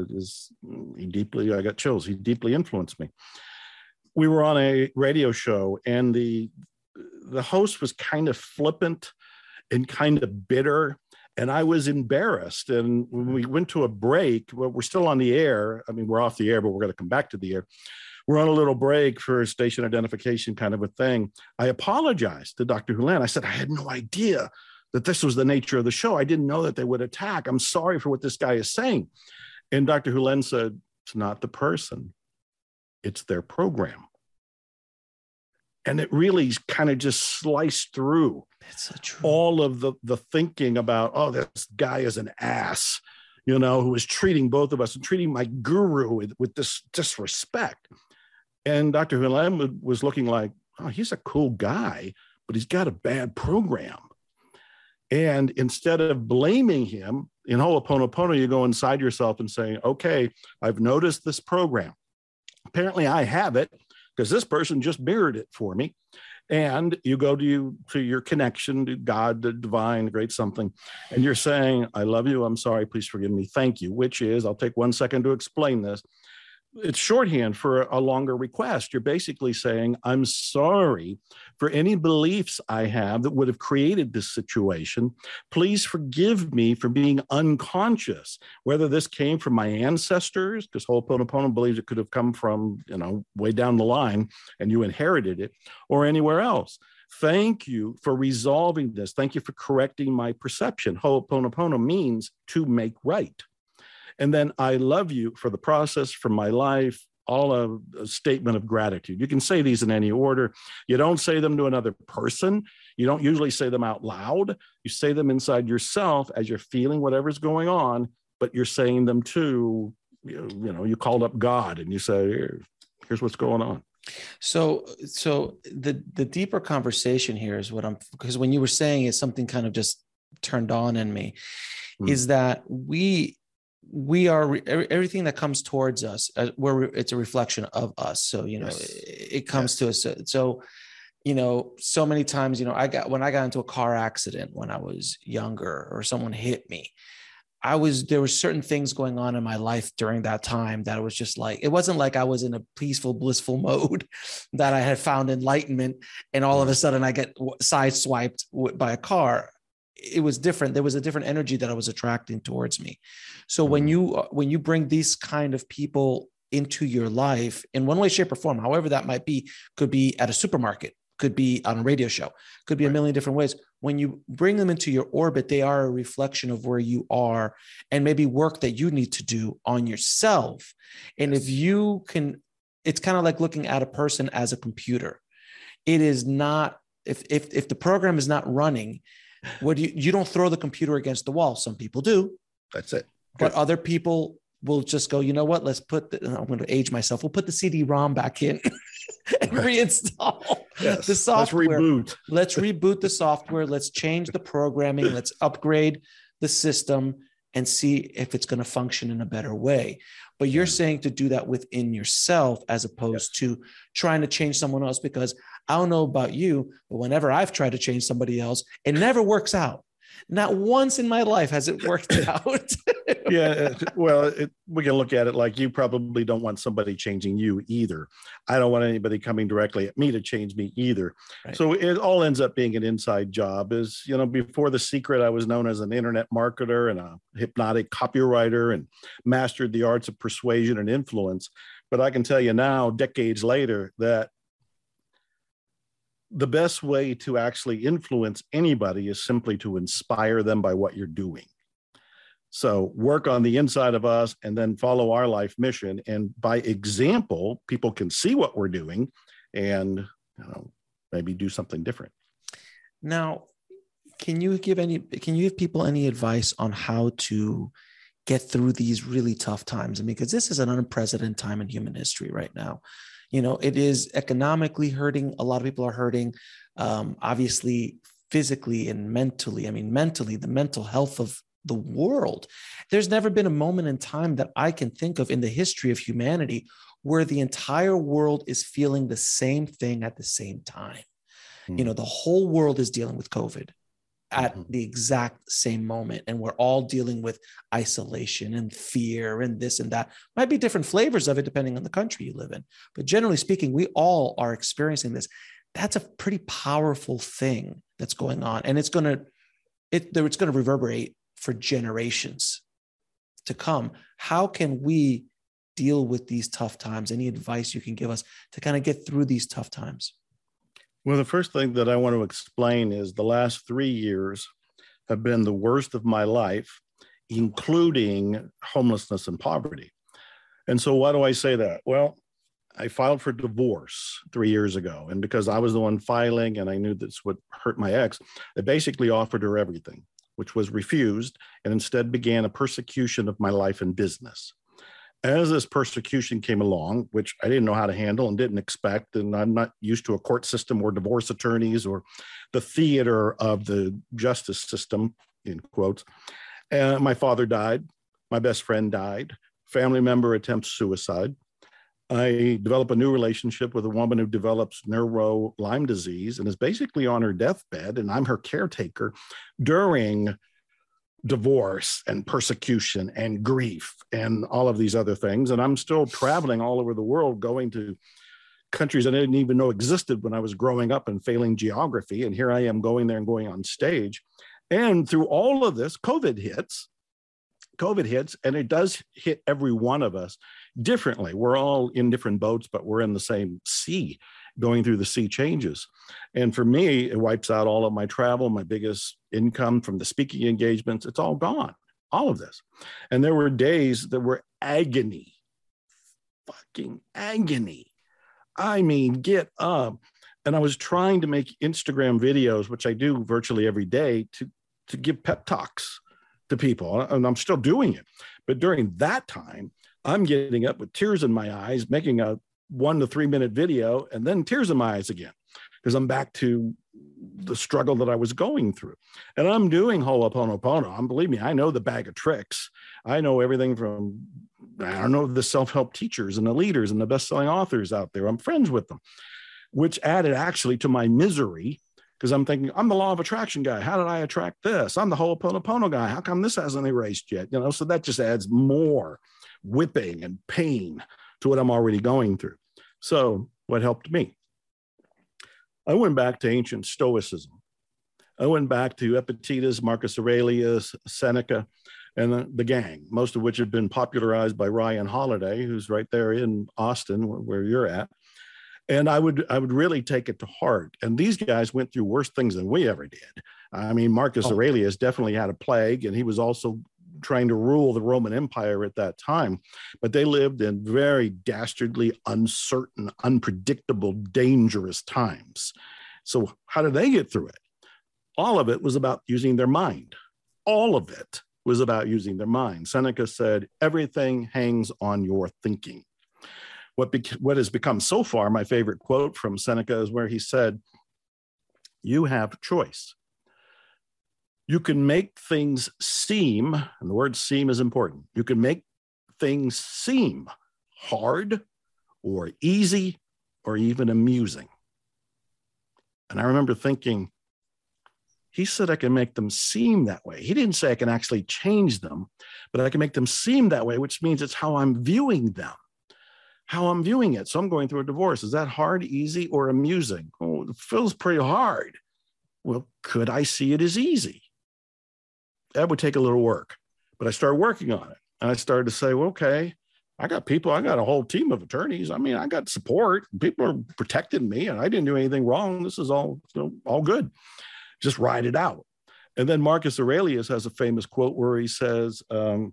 got chills. He deeply influenced me. We were on a radio show, and the host was kind of flippant and kind of bitter, and I was embarrassed. And when we went to a break, well, we're still on the air. I mean, we're off the air, but we're going to come back to the air. We're on a little break for station identification kind of a thing. I apologized to Dr. Hulen. I said, I had no idea that this was the nature of the show. I didn't know that they would attack. I'm sorry for what this guy is saying. And Dr. Hulen said, it's not the person, it's their program. And it really kind of just sliced through all of the thinking about, oh, this guy is an ass, who is treating both of us and treating my guru with this disrespect. And Dr. Hulen was looking like, oh, he's a cool guy, but he's got a bad program. And instead of blaming him, in Ho'oponopono, you go inside yourself and say, okay, I've noticed this program. Apparently I have it because this person just mirrored it for me. And you go to your connection to God, the divine, the great something, and you're saying, I love you, I'm sorry, please forgive me, thank you, which is, I'll take 1 second to explain this. It's shorthand for a longer request. You're basically saying, I'm sorry for any beliefs I have that would have created this situation. Please forgive me for being unconscious, whether this came from my ancestors, because Ho'oponopono believes it could have come from, way down the line and you inherited it, or anywhere else. Thank you for resolving this. Thank you for correcting my perception. Ho'oponopono means to make right. And then I love you for the process, for my life, all a statement of gratitude. You can say these in any order. You don't say them to another person. You don't usually say them out loud. You say them inside yourself as you're feeling whatever's going on, but you're saying them to, you called up God and you say, here's what's going on. So the deeper conversation here is because when you were saying it, something kind of just turned on in me, is that we are everything that comes towards us, it's a reflection of us. So, it comes to us. So, so many times, when I got into a car accident when I was younger, or someone hit me, there were certain things going on in my life during that time that it was just like, it wasn't like I was in a peaceful, blissful mode that I had found enlightenment and all of a sudden I get sideswiped by a car. It was different. There was a different energy that I was attracting towards me. So when you bring these kind of people into your life in one way, shape, or form, however that might be, could be at a supermarket, could be on a radio show, could be a million different ways. When you bring them into your orbit, they are a reflection of where you are and maybe work that you need to do on yourself. And if you can, it's kind of like looking at a person as a computer. It is not, if the program is not running, you don't throw the computer against the wall. Some people do. That's it. But other people will just go, you know what? I'm going to age myself. We'll put the CD-ROM back in and reinstall the software. Let's reboot the software. Let's change the programming. Let's upgrade the system and see if it's going to function in a better way. But you're saying to do that within yourself as opposed to trying to change someone else, because I don't know about you, but whenever I've tried to change somebody else, it never works out. Not once in my life has it worked out. Well, we can look at it like you probably don't want somebody changing you either. I don't want anybody coming directly at me to change me either. Right. So it all ends up being an inside job. Before The Secret, I was known as an internet marketer and a hypnotic copywriter and mastered the arts of persuasion and influence. But I can tell you now, decades later, that the best way to actually influence anybody is simply to inspire them by what you're doing. So work on the inside of us and then follow our life mission. And by example, people can see what we're doing and maybe do something different. Now, can you give people any advice on how to get through these really tough times? Because this is an unprecedented time in human history right now. It is economically hurting. A lot of people are hurting, obviously, physically and mentally. Mentally, the mental health of the world. There's never been a moment in time that I can think of in the history of humanity where the entire world is feeling the same thing at the same time. The whole world is dealing with COVID at the exact same moment. And we're all dealing with isolation and fear and this and that. Might be different flavors of it depending on the country you live in. But generally speaking, we all are experiencing this. That's a pretty powerful thing that's going on. And it's going to reverberate for generations to come. How can we deal with these tough times? Any advice you can give us to kind of get through these tough times? Well, the first thing that I want to explain is the last 3 years have been the worst of my life, including homelessness and poverty. And so why do I say that? Well, I filed for divorce 3 years ago. And because I was the one filing and I knew this would hurt my ex, I basically offered her everything, which was refused, and instead began a persecution of my life and business. As this persecution came along, which I didn't know how to handle and didn't expect, and I'm not used to a court system or divorce attorneys or the theater of the justice system, in quotes. My father died. My best friend died. Family member attempts suicide. I develop a new relationship with a woman who develops Lyme disease and is basically on her deathbed, and I'm her caretaker during divorce and persecution and grief and all of these other things. And I'm still traveling all over the world, going to countries I didn't even know existed when I was growing up and failing geography. And here I am going there and going on stage. And through all of this, COVID hits, and it does hit every one of us differently. We're all in different boats, but we're in the same sea, going through the sea changes. And for me, it wipes out all of my travel, my biggest income from the speaking engagements. It's all gone, all of this. And there were days that were agony, fucking agony. Get up. And I was trying to make Instagram videos, which I do virtually every day, to give pep talks to people. And I'm still doing it. But during that time, I'm getting up with tears in my eyes, making a 1 to 3 minute video, and then tears in my eyes again, because I'm back to the struggle that I was going through. And I'm doing Ho'oponopono. Believe me, I know the bag of tricks. I know everything from, I don't know, the self-help teachers and the leaders and the best-selling authors out there. I'm friends with them, which added actually to my misery, because I'm thinking, I'm the law of attraction guy. How did I attract this? I'm the Ho'oponopono guy. How come this hasn't erased yet? You know, so that just adds more whipping and pain to what I'm already going through. So what helped me? I went back to ancient Stoicism. I went back to Epictetus, Marcus Aurelius, Seneca, and the gang, most of which have been popularized by Ryan Holiday, who's right there in Austin, where you're at. And I would really take it to heart. And these guys went through worse things than we ever did. I mean, Marcus Aurelius definitely had a plague, and he was also trying to rule the Roman Empire at that time. But they lived in very dastardly, uncertain, unpredictable, dangerous times. So how did they get through it? All of it was about using their mind. All of it was about using their mind. Seneca said, everything hangs on your thinking. What has become so far my favorite quote from Seneca is where he said, you have choice. You can make things seem, and the word seem is important, you can make things seem hard or easy or even amusing. And I remember thinking, he said I can make them seem that way. He didn't say I can actually change them, but I can make them seem that way, which means it's how I'm viewing them, how I'm viewing it. So I'm going through a divorce. Is that hard, easy, or amusing? Oh, it feels pretty hard. Well, could I see it as easy? That would take a little work, but I started working on it. And I started to say, well, okay, I got people, I got a whole team of attorneys. I mean, I got support. People are protecting me and I didn't do anything wrong. This is all good. Just ride it out. And then Marcus Aurelius has a famous quote where he says, oh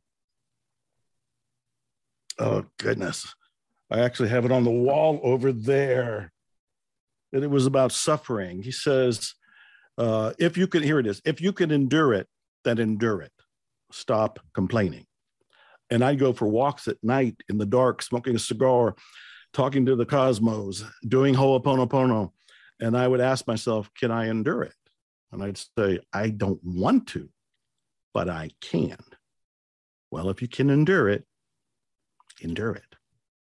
goodness, I actually have it on the wall over there. And it was about suffering. He says, if you can, here it is, if you can endure it, then endure it. Stop complaining. And I'd go for walks at night in the dark, smoking a cigar, talking to the cosmos, doing Ho'oponopono. And I would ask myself, can I endure it? And I'd say, I don't want to, but I can. Well, if you can endure it, endure it.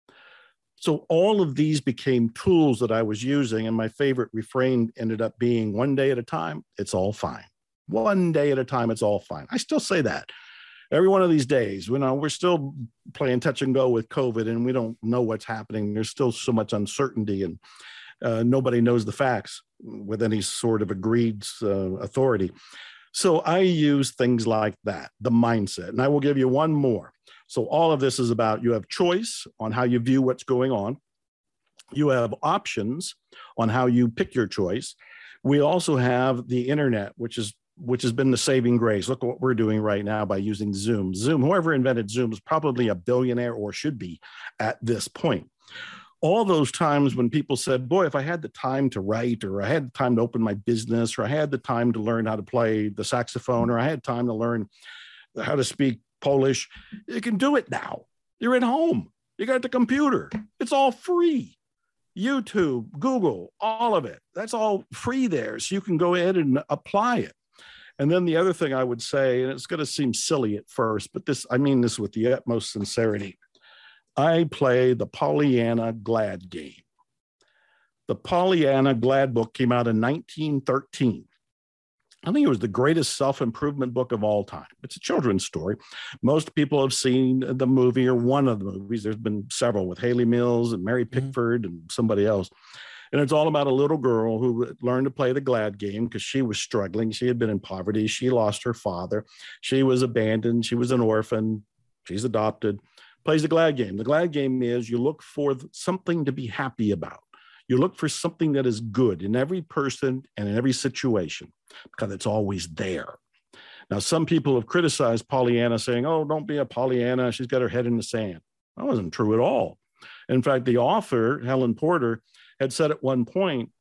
So all of these became tools that I was using. And my favorite refrain ended up being, one day at a time, it's all fine. One day at a time, it's all fine. I still say that. Every one of these days, you know, we're still playing touch and go with COVID and we don't know what's happening. There's still so much uncertainty and nobody knows the facts with any sort of agreed authority. So I use things like that, the mindset. And I will give you one more. So all of this is about, you have choice on how you view what's going on. You have options on how you pick your choice. We also have the internet, which has been the saving grace. Look at what we're doing right now by using Zoom. Zoom, whoever invented Zoom is probably a billionaire or should be at this point. All those times when people said, boy, if I had the time to write, or I had the time to open my business, or I had the time to learn how to play the saxophone, or I had time to learn how to speak Polish, you can do it now. You're at home. You got the computer. It's all free. YouTube, Google, all of it. That's all free there. So you can go ahead and apply it. And then the other thing I would say, and it's going to seem silly at first, but I mean this with the utmost sincerity. I play the Pollyanna Glad game. The Pollyanna Glad book came out in 1913. I think it was the greatest self-improvement book of all time. It's a children's story. Most people have seen the movie or one of the movies. There's been several with Haley Mills and Mary Pickford and somebody else. And it's all about a little girl who learned to play the Glad game because she was struggling. She had been in poverty. She lost her father. She was abandoned. She was an orphan. She's adopted. Plays the Glad game. The Glad game is you look for something to be happy about. You look for something that is good in every person and in every situation because it's always there. Now, some people have criticized Pollyanna saying, oh, don't be a Pollyanna. She's got her head in the sand. That wasn't true at all. In fact, the author, Helen Porter, had said at one point,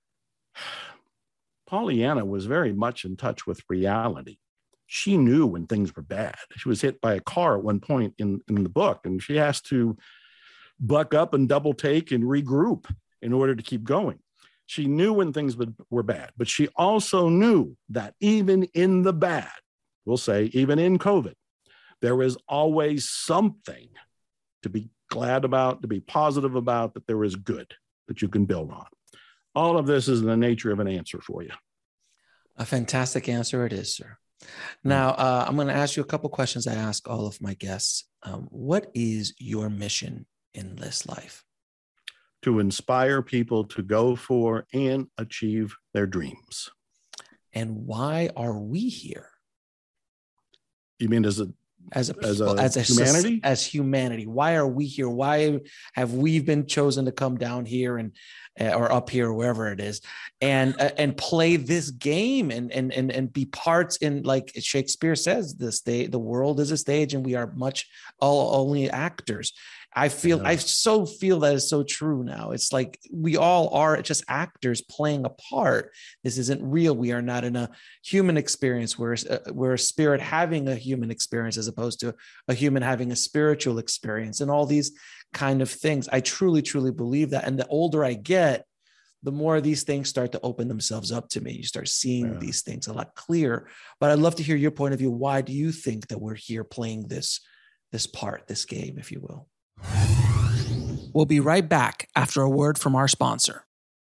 Pollyanna was very much in touch with reality. She knew when things were bad. She was hit by a car at one point in the book, and she has to buck up and double take and regroup in order to keep going. She knew when things were bad, but she also knew that even in the bad, we'll say even in COVID, there is always something to be glad about, to be positive about, that there is good that you can build on. All of this is in the nature of an answer for you. A fantastic answer it is, sir. Now, I'm going to ask you a couple questions I ask all of my guests. What is your mission in this life? To inspire people to go for and achieve their dreams. And why are we here? You mean as humanity? As humanity. Why are we here? Why have we been chosen to come down here and or up here, or wherever it is, and play this game and be parts in, like Shakespeare says, the world is a stage and we are only actors. I so feel that is so true now. It's like we all are just actors playing a part. This isn't real. We are not in a human experience. We're a spirit having a human experience as opposed to a human having a spiritual experience, and all these kind of things. I truly, truly believe that. And the older I get, the more these things start to open themselves up to me. You start seeing these things a lot clearer. But I'd love to hear your point of view. Why do you think that we're here playing this part, this game, if you will? We'll be right back after a word from our sponsor.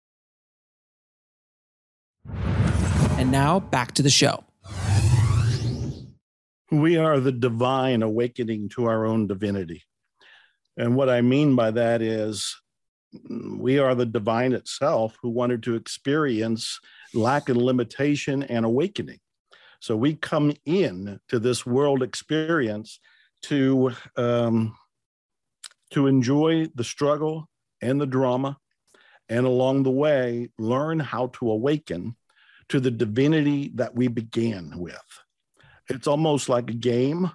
And now back to the show. We are the divine awakening to our own divinity. And what I mean by that is we are the divine itself who wanted to experience lack and limitation and awakening. So we come in to this world experience to enjoy the struggle and the drama, and along the way, learn how to awaken to the divinity that we began with. It's almost like a game,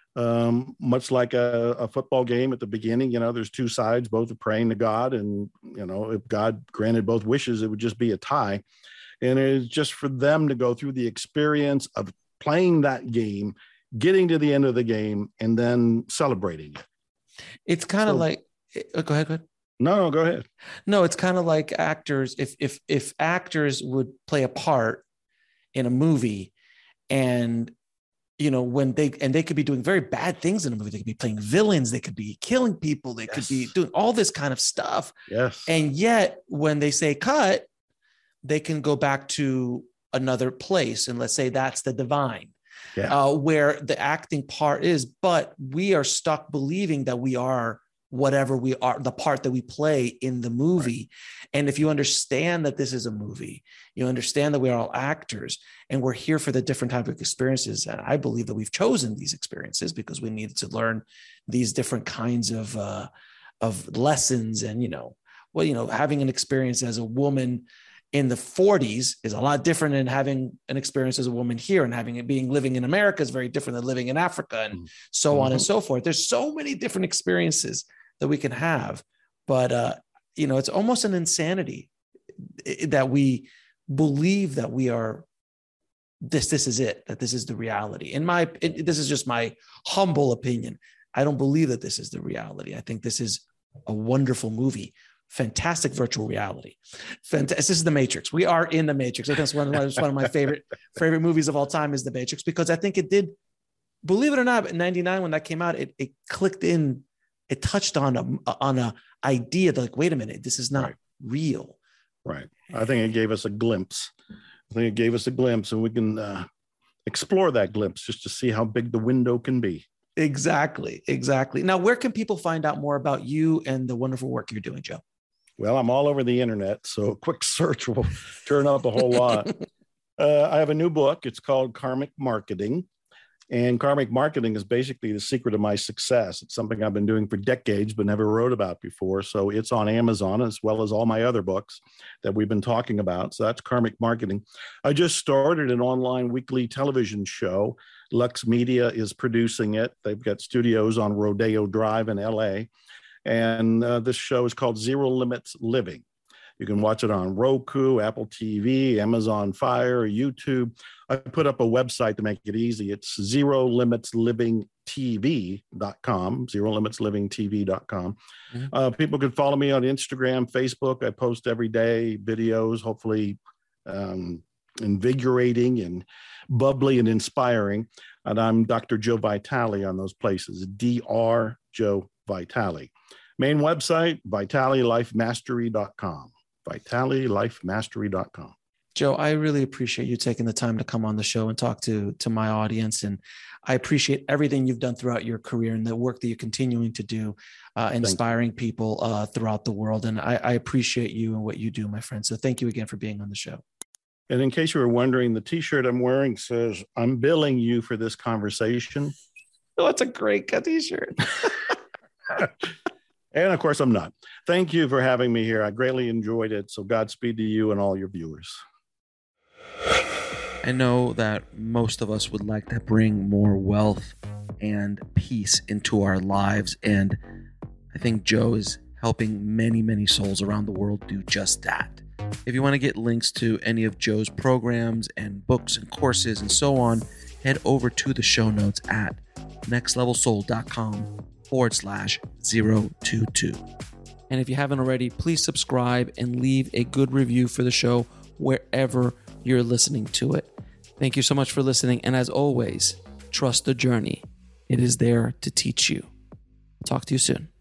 much like a football game at the beginning. There's two sides, both are praying to God, and, if God granted both wishes, it would just be a tie. And it's just for them to go through the experience of playing that game, getting to the end of the game, and then celebrating it. It's kind of like, go ahead. No, go ahead. No, it's kind of like actors. If actors would play a part in a movie, and when they could be doing very bad things in a movie, they could be playing villains, they could be killing people, they could be doing all this kind of stuff. Yes. And yet, when they say cut, they can go back to another place, and let's say that's the divine. Where the acting part is, but we are stuck believing that we are whatever we are, the part that we play in the movie. Right. And if you understand that this is a movie, you understand that we are all actors and we're here for the different type of experiences. And I believe that we've chosen these experiences because we needed to learn these different kinds of lessons. And, having an experience as a woman in the 40s is a lot different than having an experience as a woman here, and living in America is very different than living in Africa, and so on and so forth. There's so many different experiences that we can have, but it's almost an insanity that we believe that we are this is it, that this is the reality. This is just my humble opinion. I don't believe that this is the reality. I think this is a wonderful movie. Fantastic virtual reality. This is The Matrix. We are in The Matrix. I think it's one of my favorite movies of all time is The Matrix, because I think it did, believe it or not, in 99 when that came out, it clicked in, it touched on a idea that, like, wait a minute, this is not real. Right. I think it gave us a glimpse. And we can explore that glimpse just to see how big the window can be. Exactly. Now, where can people find out more about you and the wonderful work you're doing, Joe? Well, I'm all over the internet, so a quick search will turn up a whole lot. I have a new book. It's called Karmic Marketing. And karmic marketing is basically the secret of my success. It's something I've been doing for decades, but never wrote about before. So it's on Amazon, as well as all my other books that we've been talking about. So that's Karmic Marketing. I just started an online weekly television show. Lux Media is producing it. They've got studios on Rodeo Drive in LA. And this show is called Zero Limits Living. You can watch it on Roku, Apple TV, Amazon Fire, YouTube. I put up a website to make it easy. It's ZeroLimitsLivingTV.com, ZeroLimitsLivingTV.com. Mm-hmm. People can follow me on Instagram, Facebook. I post every day videos, hopefully invigorating and bubbly and inspiring. And I'm Dr. Joe Vitale on those places, Dr. Joe Vitale. Main website, VitaleLifeMastery.com, VitaleLifeMastery.com. Joe, I really appreciate you taking the time to come on the show and talk to my audience. And I appreciate everything you've done throughout your career and the work that you're continuing to do, inspiring people throughout the world. And I appreciate you and what you do, my friend. So thank you again for being on the show. And in case you were wondering, the t-shirt I'm wearing says, "I'm billing you for this conversation." Oh, it's a great t-shirt. And of course, I'm not. Thank you for having me here. I greatly enjoyed it. So Godspeed to you and all your viewers. I know that most of us would like to bring more wealth and peace into our lives. And I think Joe is helping many, many souls around the world do just that. If you want to get links to any of Joe's programs and books and courses and so on, head over to the show notes at nextlevelsoul.com/022. And if you haven't already, please subscribe and leave a good review for the show wherever you're listening to it. Thank you so much for listening. And as always, trust the journey. It is there to teach you. Talk to you soon.